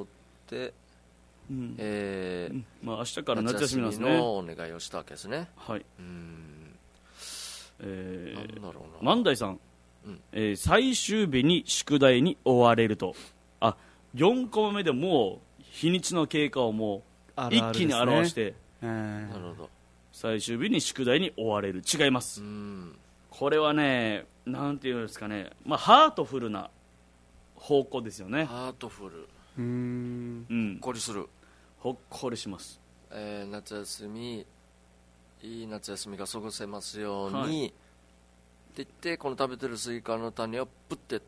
うんえーうんまあ、明日から夏休みなんですね。 夏休みのお願いをしたわけですね。 はい。 うんえー、 なんだろうな。 万代さん、 うんえー、最終日に宿題に追われると。あよんコマ目でもう日にちの経過をもう一気に表して、 あるあるですね、 なるほど。 最終日に宿題に追われる。違います。 うんこれはねなんていうんですかね、まあ、ハートフルな方向ですよね。 ハートフル。 うーんうん、 ほっこりする。 ほっこりします。 えー、夏休みいい夏休みが過ごせますように、はい、って言ってこの食べてるスイカの種をプッてって、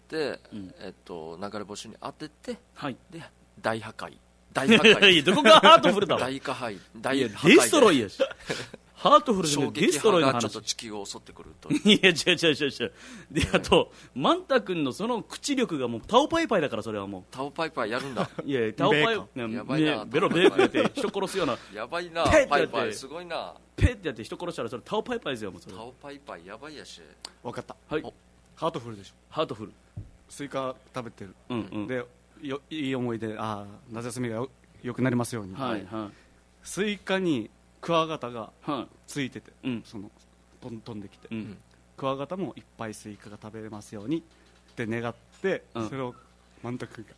うんえっと、流れ星に当てて、 はい、 で大破壊大破壊いやどこがハートフルだろ大破壊大破壊デストロイやしハートフルじゃなくてデストロイの話。 ちょっと地球を襲ってくるといや違う違う違う違うで、ね、あとマンタ君のその口力がもうタオパイパイだから。それはもうタオパイパイやるんだいやタオパイやばいな、 ね、ベロベークやって人殺すようなやばいなペッパイパイすごいなペッてやって人殺したらそれタオパイパイですよ。もうそれタオパイパイやばいやし。 分かった。 はいハートフルでしょ。 ハートフルスイカ食べてる、 うんうん、 でよいい思いであ夏休みがよよくなりますように、 はいはい、 スイカにクワガタがついてて、 はい、 その飛ん飛んできて、 うん、 クワガタもいっぱいスイカが食べれますようにって願って、うん、それをマンタ君が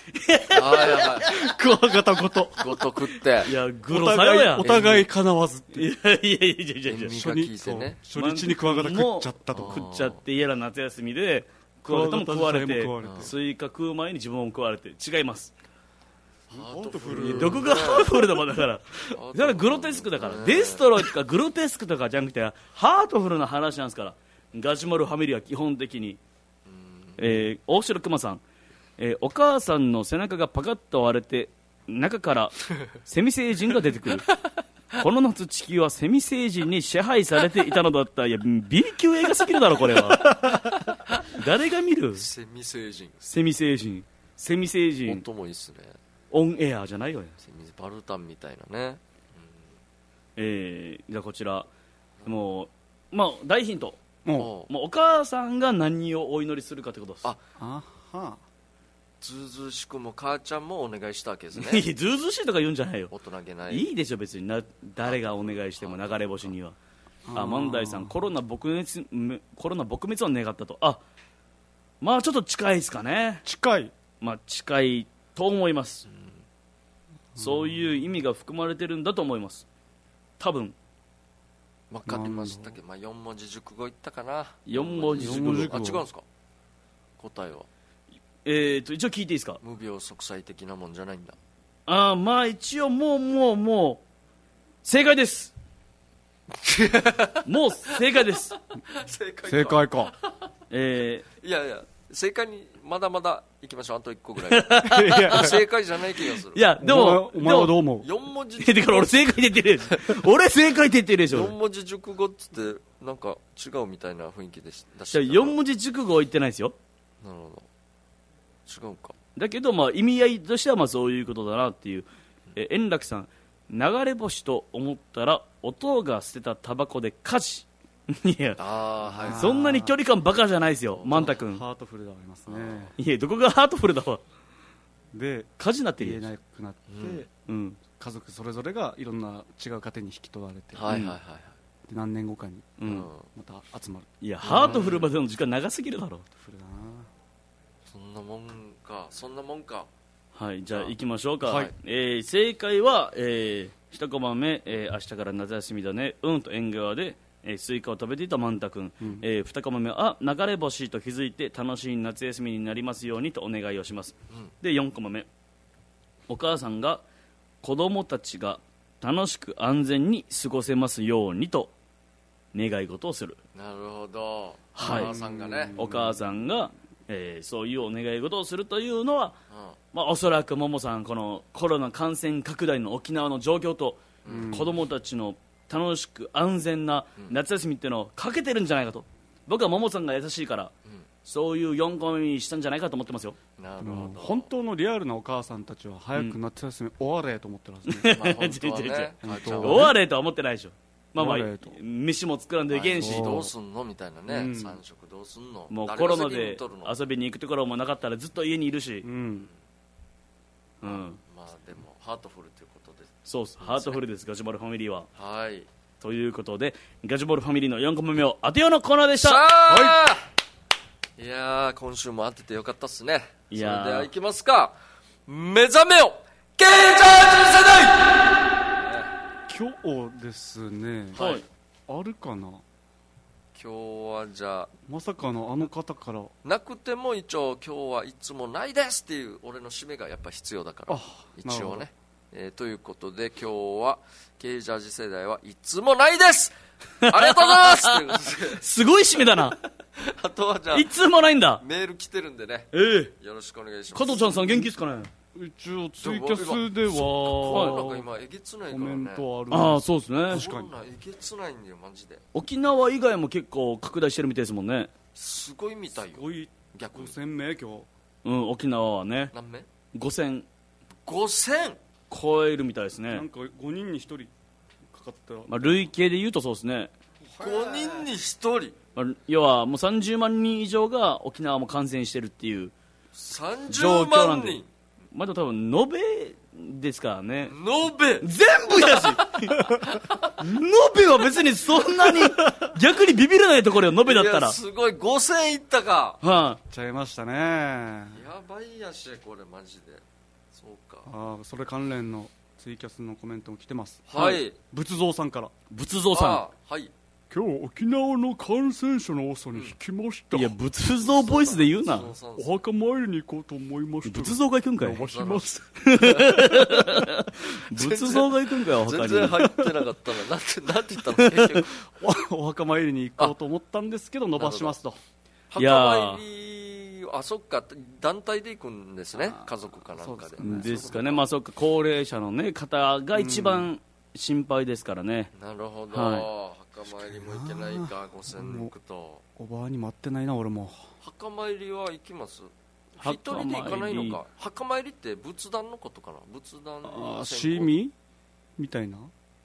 クワガタごとごと食っていやグロさよやお互いかなわずっていやいやいやいやいや初日、ね、 初日にクワガタ食っちゃったと。 食っちゃって嫌な夏休みでクワガタも食われてスイカ食う前に自分も食われて。違います。 ハートフル。 どこがハートフルだもんだからそれはグロテスクだから。デストロイとかグロテスクとかじゃなくてハートフルな話なんですから。ガジュマルファミリーは基本的に、えー、大城熊さん、えー、お母さんの背中がパカッと割れて中からセミ星人が出てくるこの夏地球はセミ星人に支配されていたのだった。いや B 級映画すぎるだろこれは誰が見る。 セミ星人セミ星人セミ星人音もいいっすね。 オンエアじゃないよね。 セミバルタンみたいなね、 えー、じゃあこちらもう、まあ、大ヒントももうお母さんが何をお祈りするかということです。 ああはずうずうしくも母ちゃんもお願いしたわけですね。 いやずうずうしいとか言うんじゃないよ。 大人げない。 いいでしょ別にな、誰がお願いしても流れ星には。あ、万代さん、コロナ撲滅めコロナ撲滅を願ったと。あ、まあちょっと近いですかね。 近い。 まあ近いと思います、うん、そういう意味が含まれてるんだと思います多分。 分かりましたけど、まあ、よん文字熟語いったかな。 よん文字熟語。 あ、違うんですか答えは。 えーと一応聞いていいですか。 無病息災的なもんじゃないんだ。 ああ、まあ一応もうもうもう正解ですもう正解です正解か。 正解かえー、いやいや正解にまだまだいきましょう。あといっこぐらいいや正解じゃない気がする。 いやでもお前はどう思う。 よん文字だから俺正解って言ってるでしょ俺正解って言ってるでしょ。 よん文字熟語っつってなんか違うみたいな雰囲気でし出してた。よん文字熟語は言ってないですよ。 なるほど。違うか。 だけどまあ意味合いとしてはまあそういうことだなっていう。え円楽さん、流れ星と思ったら音が捨てたタバコで火事いやあ、はい、 そんなに距離感バカじゃないですよマンタ君。 ハートフルではありますね。 いやどこがハートフルだわ。 で火事になってる言えよ。 なくなって、 うん、 家族それぞれがいろんな違う家庭に引き取られて、 はいはいはい、 で何年後かにうん、 また集まる。 いやハートフルまでの時間長すぎるだろ。 フルだな。 そんなもんかそんなもんか。 はい、じゃあ行きましょうか、 はい。 えー正解は、えー、一コマ目、えー明日から夏休みだねうんと縁側で、えースイカを食べていたマンタ君、 うんえー、二コマ目はあ流れ星と気づいて楽しい夏休みになりますようにとお願いをします、 うんでよんコマ目お母さんが子供たちが楽しく安全に過ごせますようにと願い事をする。 なるほど。 はいお母さんがね、 お母さんが、えーそういうお願い事をするというのは、 うんまあ、おそらくももさんこのコロナ感染拡大の沖縄の状況と、 うん子供たちの楽しく安全な夏休みっていうのをかけてるんじゃないかと。僕はももさんが優しいから、 うんそういうよんコマ目にしたんじゃないかと思ってますよ。 なるほど。 もう本当のリアルなお母さんたちは早く夏休み終われと思ってるはずね。 まあ本当は違う違う違うね、母ちゃんはね終われとは思ってないでしょ。まあまあ終われと飯も作らんといけんし、 そうどうすんのみたいなね、 うん三食どうすんの。 もう誰が責任コロナで取るの。 遊びに行くところもなかったらずっと家にいるしう、ん。 うん、 まあでもハートフルということで。 そうっす、ハートフルですガジュマルファミリーは。 はい。 ということでガジュマルファミリーのよんコマ目を当てようのコーナーでしさた。 あ、いやー今週も当ててよかったっすね。 いやーそれではいきますか。目覚めよケイジャージ世代。 今日ですね、 はいあるかな。 今日はじゃあまさかのあの方から。 なくても一応今日はいつもないですっていう俺の締めがやっぱ必要だからあ、なるほど一応ね、えーということで今日はケイジャージ世代はいつもないですありがとうございますということですごい締めだなあとはじゃあいつもないんだ。 メール来てるんでね、 ええよろしくお願いします。 加藤ちゃんさん元気ですかね。 一応ツイキャスでなんかは今えげつないかコらね。 メントある。 ああそうですね。 確かにこんなんえげつないんだよマジで。 沖縄以外も結構拡大してるみたいですもんね。 すごいみたいよすごい逆に。 ごせんめい今日。 うん沖縄はね何名？ ごせんごせん。 超えるみたいですねなん。かごにんにひとりかかったら。 まあ、累計で言うとそうですね。 ごにんにひとり。 まあ、要はもうさんじゅうまんにん以上が沖縄も感染してるっていうさんじゅ状う況なんでまんにん。 まだ多分延べですからね。 延べ。 全部やし延べは別にそんなに逆にビビらないところよ延べだったいら。 やすごいごせんいったか。 はちゃいましたね。 やばいやしこれマジで。そうか。 ああ、それ関連のツイキャスのコメントも来てます。 はい。 仏像さんから。 い、仏像さあはい。 今日沖縄の感染者の多さに引きました。 ん。いや仏像ボイスで言うな。 そうそうそうお墓参りに行こうと思いました。 仏像が行くんかい。 伸ばします。 仏像が行くんかよ他全に。 然入ってなかったな。なんて、なんて言ったの結局。 おお墓参りに行こうと思ったんですけど伸ばしますと。 いやー墓参り、あ、そっか、団体で行くんですね。家族かなんかで。 ですかね。まあそうか高齢者のね方が一番心配ですからね。 なるほど。 は墓参りも行けないか、ごせん行くと。 おばあに待ってないな俺も。 墓参りは行きます墓一人で行かないのか。墓参りって仏壇のことかな。仏壇ああ、 の先行シーミーみたいな。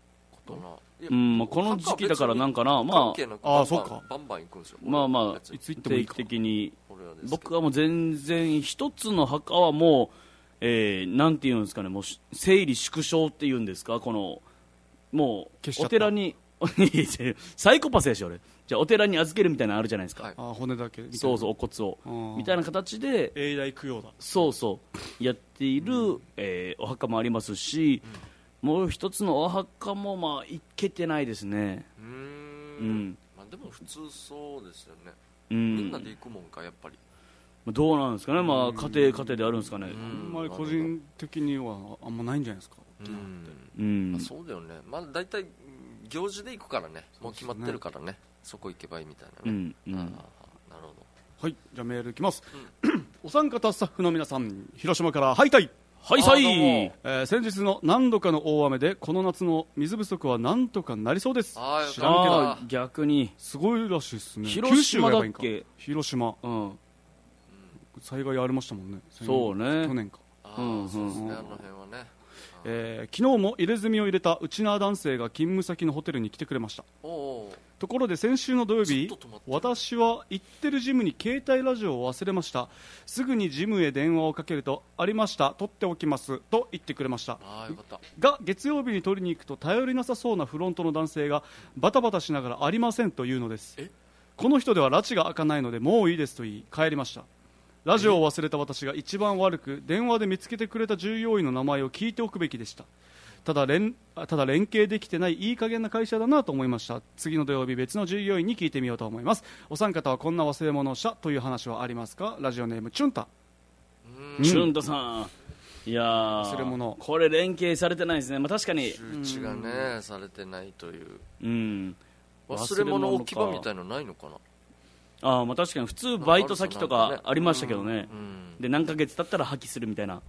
とうん、まあ、この時期だからなんかな、まあ、あそうか、バンバン行くんですよ。 まあまあいつ行ってもいいか。 定期的に僕はもう全然一つの墓はもう、えー、なんていうんですかね、もう整理縮小っていうんですか、このもうお寺にサイコパスやし俺。じゃあお寺に預けるみたいなのあるじゃないですか、はい、 あ骨だけみたいな、 そうそう、お骨をみたいな形で永代供養だ、 そうそうやっている、うん、えー、お墓もありますし、うん、もう一つのお墓もまあ行けてないですね。 うーん、うん、まあ、でも普通そうですよね、うん、みんなで行くもんかやっぱり。 どうなんですかね、まあ、家庭家庭であるんですかね。 あんまり個人的にはあんまないんじゃないですか。 うん、まあ、そうだよね、まあ、大体行事で行くからね、もう決まってるからね、そこ行けばいいみたいなね、うんうん、あ、なるほど。 はい、じゃあメールいきます、うん、お三方スタッフの皆さん、広島からハイタイ。 はいさい、 えー、先日の何度かの大雨でこの夏の水不足はなんとかなりそうです。 知らんけど逆にすごいらしいですね。 広島だっけ。 広島、うん、災害ありましたもんね。 そうね、 去年か。 あ、うんうん、そうですね、あの辺はね。 えー、昨日も入れ墨を入れたウチナー男性が勤務先のホテルに来てくれました。 おところで先週の土曜日、私は行ってるジムに携帯ラジオを忘れました。すぐにジムへ電話をかけると、ありました、取っておきますと言ってくれました。 あ、よかった。 が月曜日に取りに行くと頼りなさそうなフロントの男性がバタバタしながらありませんと言うのです。 え、 この人では拉致が開かないのでもういいですと言い帰りました。ラジオを忘れた私が一番悪く、電話で見つけてくれた従業員の名前を聞いておくべきでした。ただ連、ただ連携できてないいい加減な会社だなと思いました。次の土曜日別の従業員に聞いてみようと思います。お三方はこんな忘れ物をしたという話はありますか。ラジオネームチュンタ。 うん、チュンタさん、いや忘れ物、 これ連携されてないですね。まあ、確かに周知がねされてないという、 うん、 忘れ物置き場みたいのないのかな。 あ、まあ確かに普通バイト先とかありましたけどね、うん、で何ヶ月経ったら破棄するみたいな、うん、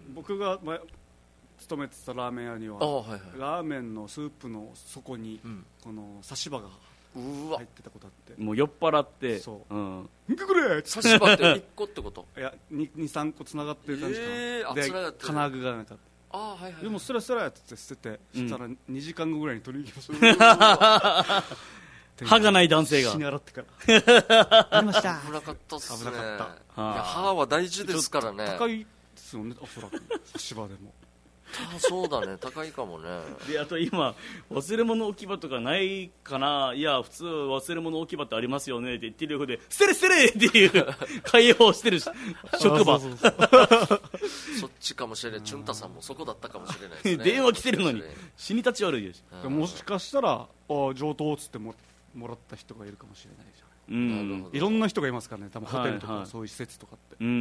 僕が前勤めてたラーメン屋には、 はいはい、 ラーメンのスープの底に、うん、この差し歯が入ってたことあって、 もう酔っ払って、 そう、 うん、 見てくれ差し歯っていっこってこと。 いや にさんこつながってる感じかな、 えー、 で金具がなかった。 あ、はいはい、でもスラスラって捨てて、うん、そしたらにじかんごぐらいに取りに行きました歯がない男性が死に洗ってからありました。 危なかったっすね。 危なかった。 いや、歯は大事ですからね。 高いですよね、おそらく差し歯でも。 あ、そうだね、高いかもね。 で、あと今忘れ物置き場とかないかな。いや、普通忘れ物置き場ってありますよねって言ってる横で捨てれ捨てれっていう会話をしてる職場。 そうそうそうそっちかもしれない。チュンタさんもそこだったかもしれないですね。 電話来てるのに死に立ち悪いです。 もしかしたらあ上等っつってももらった人がいるかもしれないじゃん。うん、いろんな人がいますからね、多分ホテルとか、はいはい、そういう施設とかって。うん、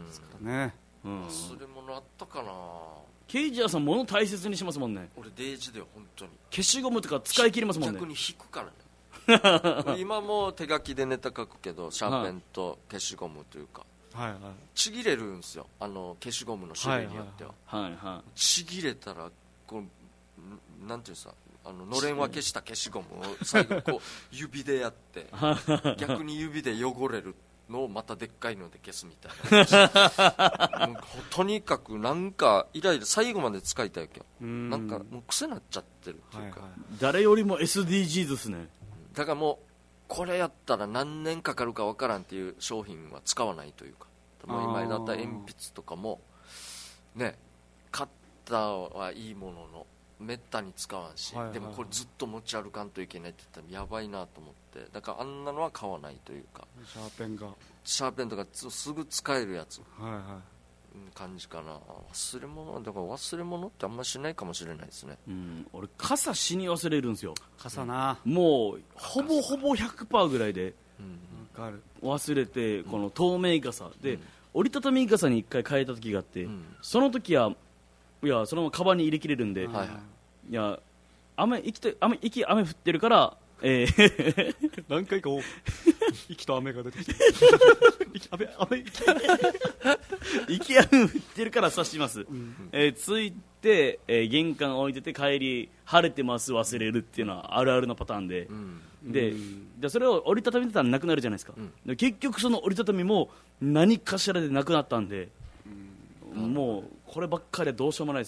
ですからね、 うん、忘れ物あったかな。 ケイジャーさん物大切にしますもんね。 俺デイジだよ本当に。 消しゴムとか使い切りますもんね。 逆に引くからね今も手書きでネタ書くけどシャーペンと消しゴムというか、 はいはい、 ちぎれるんですよ、あの消しゴムの種類によっては、 はいはいはいはい、 ちぎれたらこうなんていうさ、あののれん分けした消しゴムを最後こう指でやって逆に指で汚れるのをまたでっかいので消すみたいなもうとにかくなんかイライラ最後まで使いたいわけよ。なんかもう癖になっちゃってるっていうか、はいはい、 誰よりも エスディージーズ ですね。 だからもうこれやったら何年かかるかわからんっていう商品は使わないというか、もう今だったら鉛筆とかもね、買ったはいいもののめったに使わんし、はいはいはい、でもこれずっと持ち歩かんといけないって言ったらやばいなと思って、だからあんなのは買わないというか、 シャーペンがシャーペンとかすぐ使えるやつ、 はいはい、 感じかな。忘れ物だから忘れ物ってあんましないかもしれないですね。 うん、俺傘死に忘れるんですよ。 傘な、 うん、もうほぼほぼ ひゃくパーセント ぐらいで、 うん、 忘れて、この透明傘で、うん、折りたたみ傘にいっかい変えた時があって、うん、その時はいやそのままカバンに入れきれるんで、はいはい、いや雨息と雨息雨降ってるから、えー、 何回か息と雨が出てきて雨雨息雨降ってるから察します、うんえー、ついて、えー、玄関置いてて帰り晴れてます忘れるっていうのはあるあるのパターンで、うん、で、うん、でそれを折りたたみてたらなくなるじゃないですか、うん、で結局その折りたたみも何かしらでなくなったんで、うん、もうこればっかりはどうしようもないですね。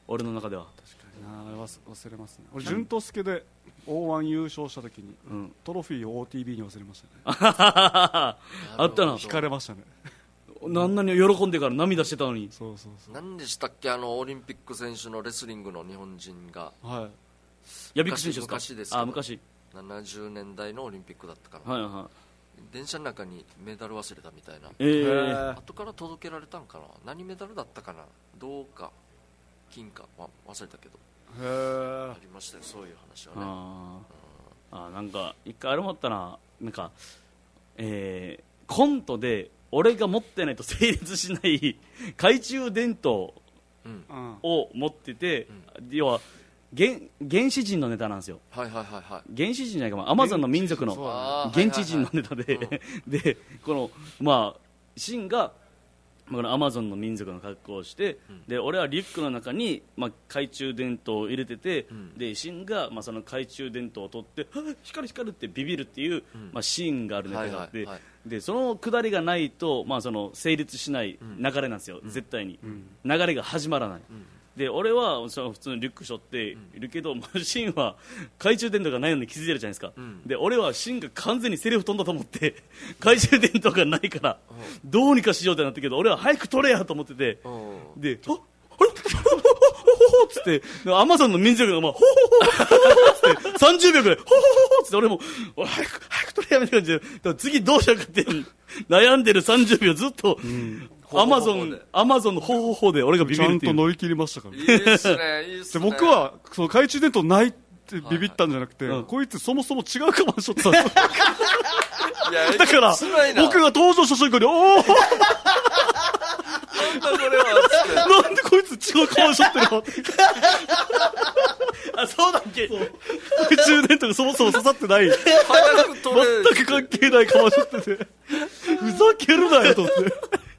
俺の中では。 確かにな、忘忘れますね。俺順当助で オーワン 優勝した時に、うん、トロフィーを オーティービー に忘れましたね。 あったな。 引かれましたね。 なんなに喜んでから涙してたのに。 そうそうそう。 何でしたっけ、あのオリンピック選手のレスリングの日本人が、 はい、 ヤビック選手ですか。 昔ですか。 あ、昔ななじゅうねんだいのオリンピックだったかな、 はいはい、 電車の中にメダル忘れたみたいな、 えー、 後から届けられたんかな、何メダルだったかな、銅か金か、ま、忘れたけど、 へありましたよ、そういう話はね。 あ、うん、あ、なんか一回あれもあったな、なんか、えー、コントで俺が持ってないと成立しない懐中電灯を持ってて、うん、要は原, 原始人のネタなんですよ。 はいはいはいはい。 原始人じゃないか、アマゾンの民族の現地人のネタで、はいはいはい、でこのまあシンがこのアマゾンの民族の格好をして、うん、で俺はリュックの中に、まあ、懐中電灯を入れてて、うん、でシンが、まあ、その懐中電灯を取っては光る光るってビビるっていう、うん、まあ、シーンがあるネタがあって、はいはいはい、でそのくだりがないと、まあ、その成立しない流れなんですよ、うん、絶対に、うん、流れが始まらない、うん、で俺はその普通のリュック背負っているけど、うん、まあ、シンは懐中電灯がないのに気づいてるじゃないですか、うん、で俺はシンが完全にセリフ飛んだと思って懐中電灯がないから、うん、どうにかしようってなったけど俺は早く取れやと思ってて、うん、でああれほほっつってアマゾンの民族がまあほほほっつってさんじゅうびょうぐらいほほほっつって俺も俺早く早く取れやめた感じで、だから次どうしようかって悩んでるさんじゅうびょうずっと、うん、アマゾン、アマゾンのほほほで俺がビビるっていう。 ちゃんと乗り切りましたからね。 いいですね、いいですね。 僕は、その懐中電灯ないってビビったんじゃなくて、はいはい、こいつそもそも違うかもしれない。いや、だから、僕が登場した瞬間に、おーなんだこれはなんでこいつ違う顔しちゃってるのあ、そうだっけ。 懐中電灯がそもそも刺さってない。 早く取れる。 全く関係ない顔しちゃってて。ふざけるなよと思って。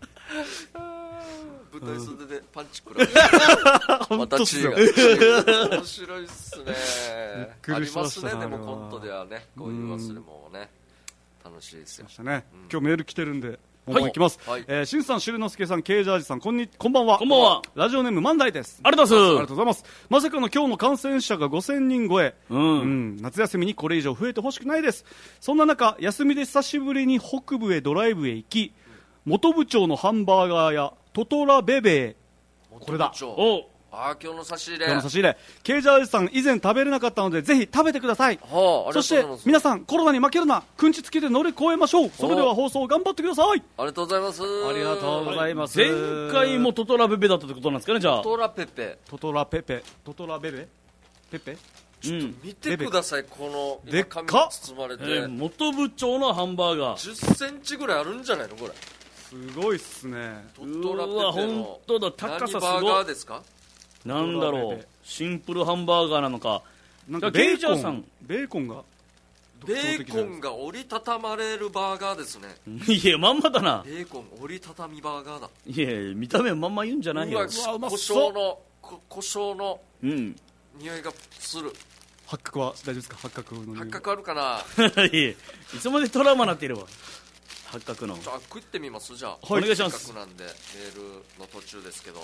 舞台袖でパンチ食らう。また血が。面白いっすね。ありますね、でもコントではね、こういう忘れ物ね。楽しいですよ。 ね、今日メール来てるんで。はい、いきます。はい、えー、しんさん、しゅるのすけさん、ケイジャージさん、こんに、こんばんは。 こんばんは。 ラジオネーム、万代です。 ありがとうございます。 ありがとうございます。まさかの今日の感染者がごせんにん超え。うん。うん、夏休みにこれ以上増えてほしくないです。そんな中、休みで久しぶりに北部へドライブへ行き、元部長のハンバーガーやトトラベベー。これだ。 おあ今日の差し入れ。 今日の差し入れ。ケイジャージさん、以前食べれなかったので、ぜひ食べてください。はあ、そして、皆さん、コロナに負けるな、くんちつけて乗り越えましょう。それでは放送頑張ってください。 ありがとうございます。 ありがとうございます。前回もトトラベベだったってことなんですかね、じゃあ。 トトラペペ。 トトラペペ。トトラベベペペちょっと見てください、このでっか包まれて、 えー、元部長のハンバーガーじゅっセンチぐらいあるんじゃないのこれ。 すごいっすね。 トトラペペの本当だ、高さすごい。 何バーガーですか。 なんだろう、シンプルハンバーガーなのか。 なんかベーコン、ベーコンがベーコンが折りたたまれるバーガーですね。 いや、まんまだな。 ベーコン折りたたみバーガーだ。 いや、見た目まんま言うんじゃないよ。 うわ、胡椒の胡椒の匂いがする。 八角は大丈夫ですか。八角の匂い。 八角あるかな。 いや、いつまでトラウマなっているわ。八角の。 じゃあ食ってみますじゃあ。 お願いします。 八角なんでメールの途中ですけど。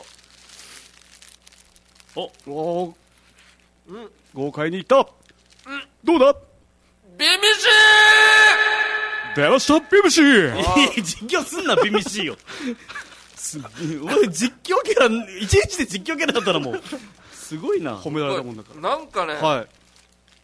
おお、うん、豪快にいった、うん、どうだビミシー出ましたビミシー実況すんなビミシーよ俺実況キャラいちいちで実況キャラだったらもうすごいな。 褒められたもんだから。 なんかね、 はい、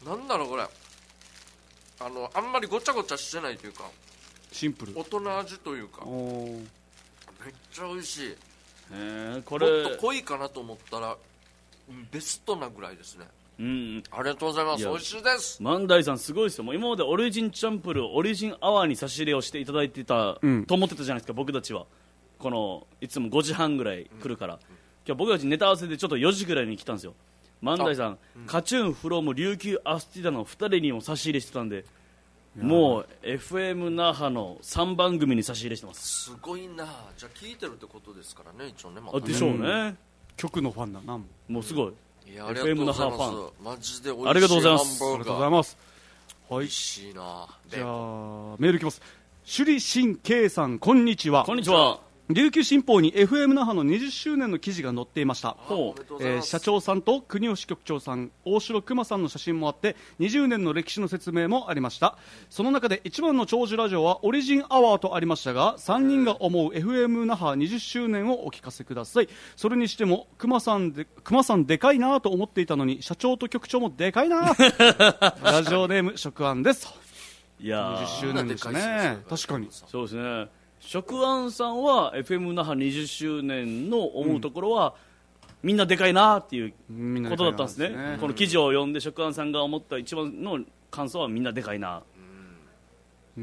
なんだろうこれ、あのあんまりごちゃごちゃしてないというかシンプル大人味というか、 おめっちゃ美味しい。 へえ、これもっと濃いかなと思ったらベストなぐらいですね。 うん、 ありがとうございます。美味しいです。 万代さんすごいですよ。もう今までオリジンチャンプルオリジンアワーに差し入れをしていただいてた、うん、と思ってたじゃないですか。僕たちはこのいつもごじはんぐらい来るから、うん、今日僕たちネタ合わせでちょっとよじぐらいに来たんですよ。万代さん、うん、カチューンフロム琉球アスティダのふたりにも差し入れしてたんで、もう エフエム 那覇のさんばん組に差し入れしてます。 すごいな。じゃあ聞いてるってことですからね、一応ね。またね、 あでしょうね、うん、 曲のファンだな。 もうすごい。 いや、ありがとうございます。マジで美味しい。 ありがとうございます。 ありがとうございます。 美味しいな。 じゃあメールいきます。首里新慶さん、こんにちは。 こんにちは。 琉球新報に エフエム 那覇のにじゅっしゅうねんの記事が載っていました。 おめでとうございえーます。 社長さんと国吉局長さん、大城熊さんの写真もあって、にじゅうねんの歴史の説明もありました。その中で一番の長寿ラジオはオリジンアワーとありましたが、さんにんが思う エフエム 那覇にじゅっしゅうねんをお聞かせください。それにしても熊さんで熊さんでかいなと思っていたのに、社長と局長もでかいなラジオネーム食案です。 いやーにじゅっしゅうねんでしたね。確かに。 そうですね。食案さんは エフエム 那覇にじゅっしゅうねんの思うところは、うん、みんなでかいなっていうことだったんですね。 みんなでかいなですね。 この記事を読んで食案さんが思った一番の感想はみんなでかいな。うん、うん、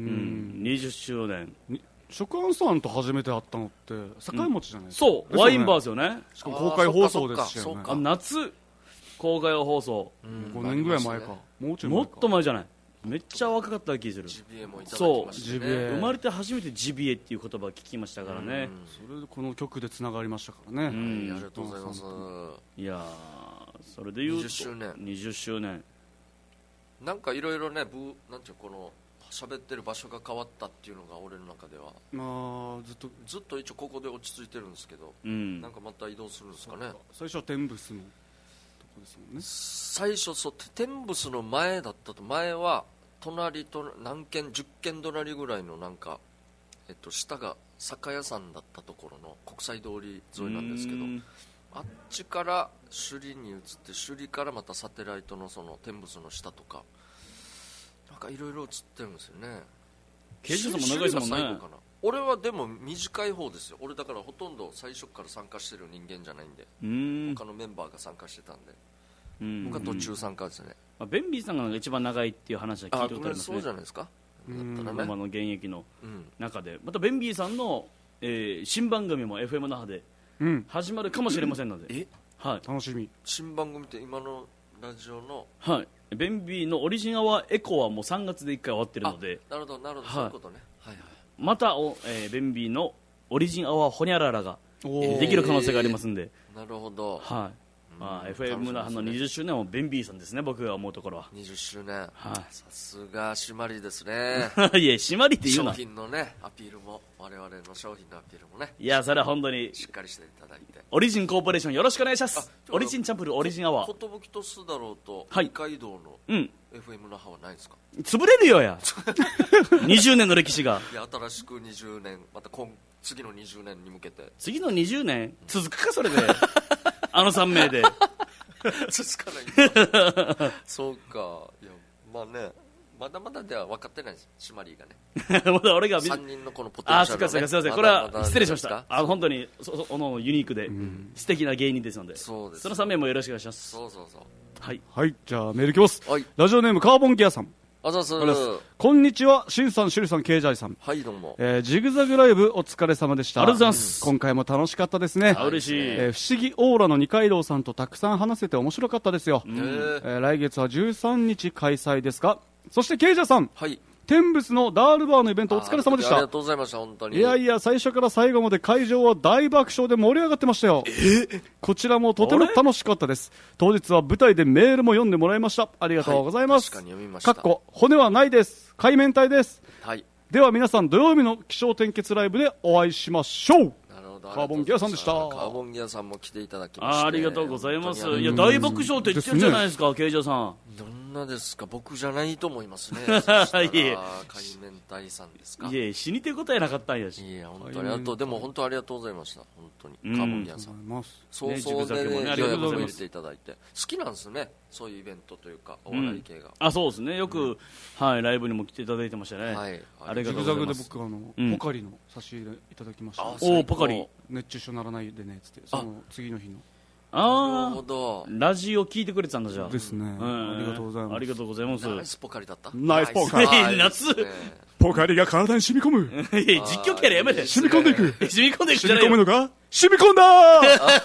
にじゅっしゅうねん。 食案さんと初めて会ったのって境町じゃないですか、 うん、そう、ね、ワインバーですよね。 しかも公開放送ですしね。 あ、夏公開放送、 うん、ごねんぐらい前か、 もうちょい前か、もっと前じゃない。めっちゃ若かった気する。 ジビエもいただきましたね。 そう、生まれて初めてジビエっていう言葉を聞きましたからね。 それでこの曲でつながりましたからね。 うん、ありがとうございます。 いやそれでいうとにじゅっしゅうねんにじゅっしゅうねんなんかいろいろね、ブなんていうこの喋ってる場所が変わったっていうのが俺の中では、 まあ、ずっとずっと一応ここで落ち着いてるんですけど、うん、なんかまた移動するんですかね。 最初は天ブスのとこですもんね。 最初そう天ブスの前だったと。前は隣と何軒じゅっけん隣ぐらいのなんか、えっと、下が酒屋さんだったところの国際通り沿いなんですけど、あっちから首里に移って、首里からまたサテライトのその天仏の下とかなんかいろいろ映ってるんですよね。 刑事さんも長いですもんね。 最後かな。俺はでも短い方ですよ。俺だからほとんど最初から参加してる人間じゃないんで、 うん他のメンバーが参加してたんで、僕は途中参加ですね。 まあ、ベンビーさんが一番長いっていう話は聞いたことありますね。 そうじゃないですか。だったらね、 今の現役の中で、またベンビーさんの、えー、新番組も エフエム 那覇で始まるかもしれませんので、 え、 はい、 楽しみ。 新番組って今のラジオの、 はい、ベンビーのオリジンアワーエコはもうさんがつでいっかい終わってるので、 なるほどなるほど、はい、そういうことね、はいはい、 またお、えー、ベンビーのオリジンアワーホニャララができる可能性がありますんで、 なるほど、 はい、まあ、エフエム 那覇のにじゅっしゅうねんはベンビーさんですね、僕が思うところは。 にじゅっしゅうねん、 はい、 さすが締まりですね。 いや、締まりって言うな。 商品のねアピールも、我々の商品のアピールもね、 いや、それは本当にしっかりしていただいて、 オリジンコーポレーションよろしくお願いします。オリジンチャンプルオリジンアワー、 寿とスダローとはい、 北海道のうん、 エフエム 那覇はないですか。 潰れるよやにじゅうねんの歴史が。 いや、新しくにじゅうねん、また今次のにじゅうねんに向けて、 次のにじゅうねん続くか、それであのさん名で続かないそうか。いや、まあね、まだまだでは分かってないです、シマリーがねまだ俺がさんにんのこのポテンシャル、ね、 あ、すいませんすいません、これは失礼しました。あ、本当にそそのユニークで、うん、素敵な芸人ですので、 そうです、 そのさん名もよろしくお願いします。 そうそうそう、 はい、 はい、じゃあメールいきます、はい、ラジオネームカーボンギアさん、 あざす。 こんにちは、しんさん、しゅりさん、ケイジャイさん。 はい、どうも。 えー、ジグザグライブお疲れ様でした。 ありがとうございます。 今回も楽しかったですね。 嬉しい。 えー、不思議オーラの二階堂さんとたくさん話せて面白かったですよ。うん、えー、来月はじゅうさんにち開催ですか。そしてケイジャイさん。 はい。 天仏のダールバーのイベントお疲れ様でした。 ありがとうございました、本当に。 いやいや、最初から最後まで会場は大爆笑で盛り上がってましたよ。 えー、 こちらもとても楽しかったです。当日は舞台でメールも読んでもらいました。ありがとうございます。 はい、確かに読みました。 かっこ骨はないです。海綿体です。 はい。 では皆さん、土曜日の気象転結ライブでお会いしましょう。カーボンギアさんでした。カーボンギアさんも来ていただきまして、 あ, ありがとうございます。いや、大爆笑って言ってるじゃないですか、ケイジャーさん。 どんなですか。僕じゃないと思いますね。 いえ、 海綿体さんですか。 いえ、死にて答えなかったんやし。 いや、本当にあと、でも本当ありがとうございました。本当に、うん、カーボンギアさん。そうそうで、ね、ね、ありがとうございます。入れていただいて、好きなんですね。そういうイベントというか、お笑い系が。うん、 あ、そうですね。よく、うん、はい、ライブにも来ていただいてましたね。 はい。 ありがとうございます。 ジグザグで僕あの、うん、ポカリの差し入れいただきました。 おお、ポカリ。 熱中症ならないでねつって、その次の日の。 あなるほど。 ラジオ聞いてくれてたんだじゃあ。 ですね。ありがとうございます。 ありがとうございます。 ナイスポカリだった。 ナイスポカリ。 夏。 ポカリが体に染み込む。 いや、実況キャラやめて。 染み込んでいく。 染み込んでいく。 染み込むのか。染み込んだ。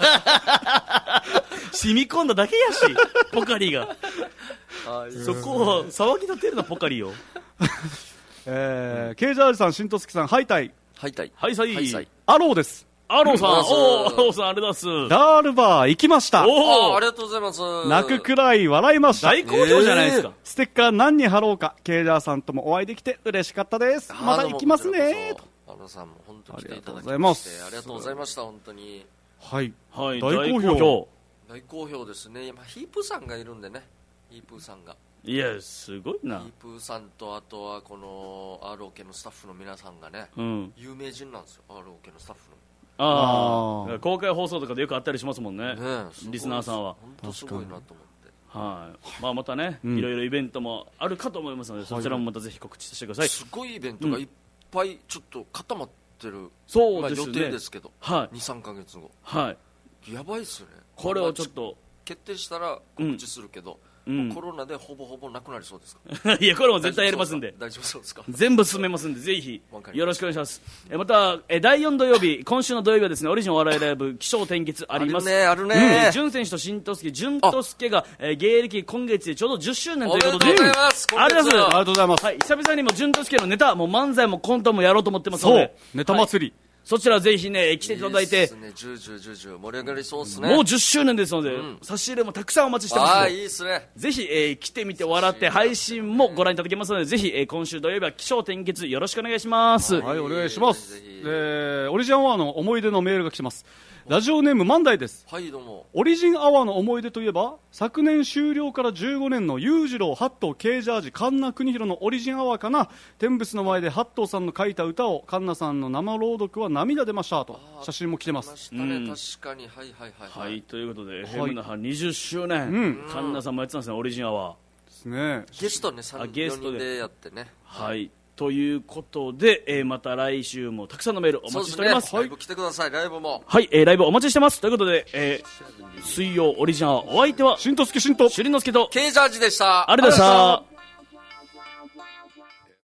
染み込んだだけやし、ポカリが。そこを騒ぎ立てるなポカリよ。 えー、ケイジャールさん、しんとすきさん、ハイタイ。 ハイタイ。 ハイサイ。 アローです。 アローさん、おー、アローさん、ありがとうございます。 ダールバー行きました。 おー、ありがとうございます。 泣くくらい笑いました。 大好評じゃないですか。 ステッカー何に貼ろうか、ケイジャーさんともお会いできて嬉しかったです。また行きますね。 あの皆さんも本当に来ていただきありがとうございましますてありがとうございました。本当にはいはい、 大好評大好評ですね。今ヒープーさんがいるんでね、ヒープーさんがいやすごいな。 ヒープーさんとあとはこの アールオーケー のスタッフの皆さんがね、 うん、 有名人なんですよ。 アールオーケー のスタッフのああ公開放送とかでよくあったりしますもんね、 ね、 リスナーさんは本当すごいなと思って、 はいまあ、またね、 うん、 いろいろイベントもあるかと思いますので、そちらもまたぜひ告知してください。 すごいイベントがいっぱいちょっと固まってる、 そうですね、 まあ、予定ですけど、 はい、 にさんかげつご、 はい、 やばいっすね。 これをちょっと決定したら告知するけど、うん、コロナでほぼほぼなくなりそうですか？ いやこれも絶対やりますんで、 大丈夫そうですか？ 全部進めますんでぜひよろしくお願いします。えまたえだいよん土曜日、今週の土曜日はですね、オリジンお笑いライブ起承転結あります。 あるねあるね。 潤選手と新とすけ、潤とすけが、えー、芸歴今月でちょうどじゅっしゅうねんということで、 おめでとうございます。 ありがとうございます。 ありがとうございます。 はい、久々にも潤とすけのネタもう漫才もコントもやろうと思ってますので、 そうネタ祭り、はい、 そちらぜひね来ていただいて、いいですね、じゅうじゅうじゅうじゅう盛り上がりそうですね。 もうじゅっしゅうねんですので、うん、差し入れもたくさんお待ちしてますので、 あいいですね、 ぜひ、えー、来てみて笑って配信もご覧いただけますので、ぜひ、えー、今週土曜日は起承転結よろしくお願いします。 はい、はい、お願いします。えー、オリジンアワーの思い出のメールが来てます。ラジオネーム万代です。 はい、どうも。 オリジンアワーの思い出といえば、昨年終了からじゅうごねんの裕次郎、八頭、Kジャージ、神奈国弘のオリジンアワーかな。天仏の前で八頭さんの書いた歌を、神奈さんの生朗読は涙出ましたと写真も来てます。 来ましたね、うん、確かに。はいはいはいはい、 はい、ということで エフエム 那覇にじゅっしゅうねん、うん、神奈さんもやってたんですね、オリジンアワーですね。 ゲストね、さん、ゲストでやってね。 はい、ということで、えー、また来週もたくさんのメールお待ちしております。 そうですね、ライブ来てください。ライブもはい、えー、ライブお待ちしてますということで、えー、水曜オリジンアワー、お相手はしんとすけしんとしゅりのすけと Kジャージでした。 ありがとうございました。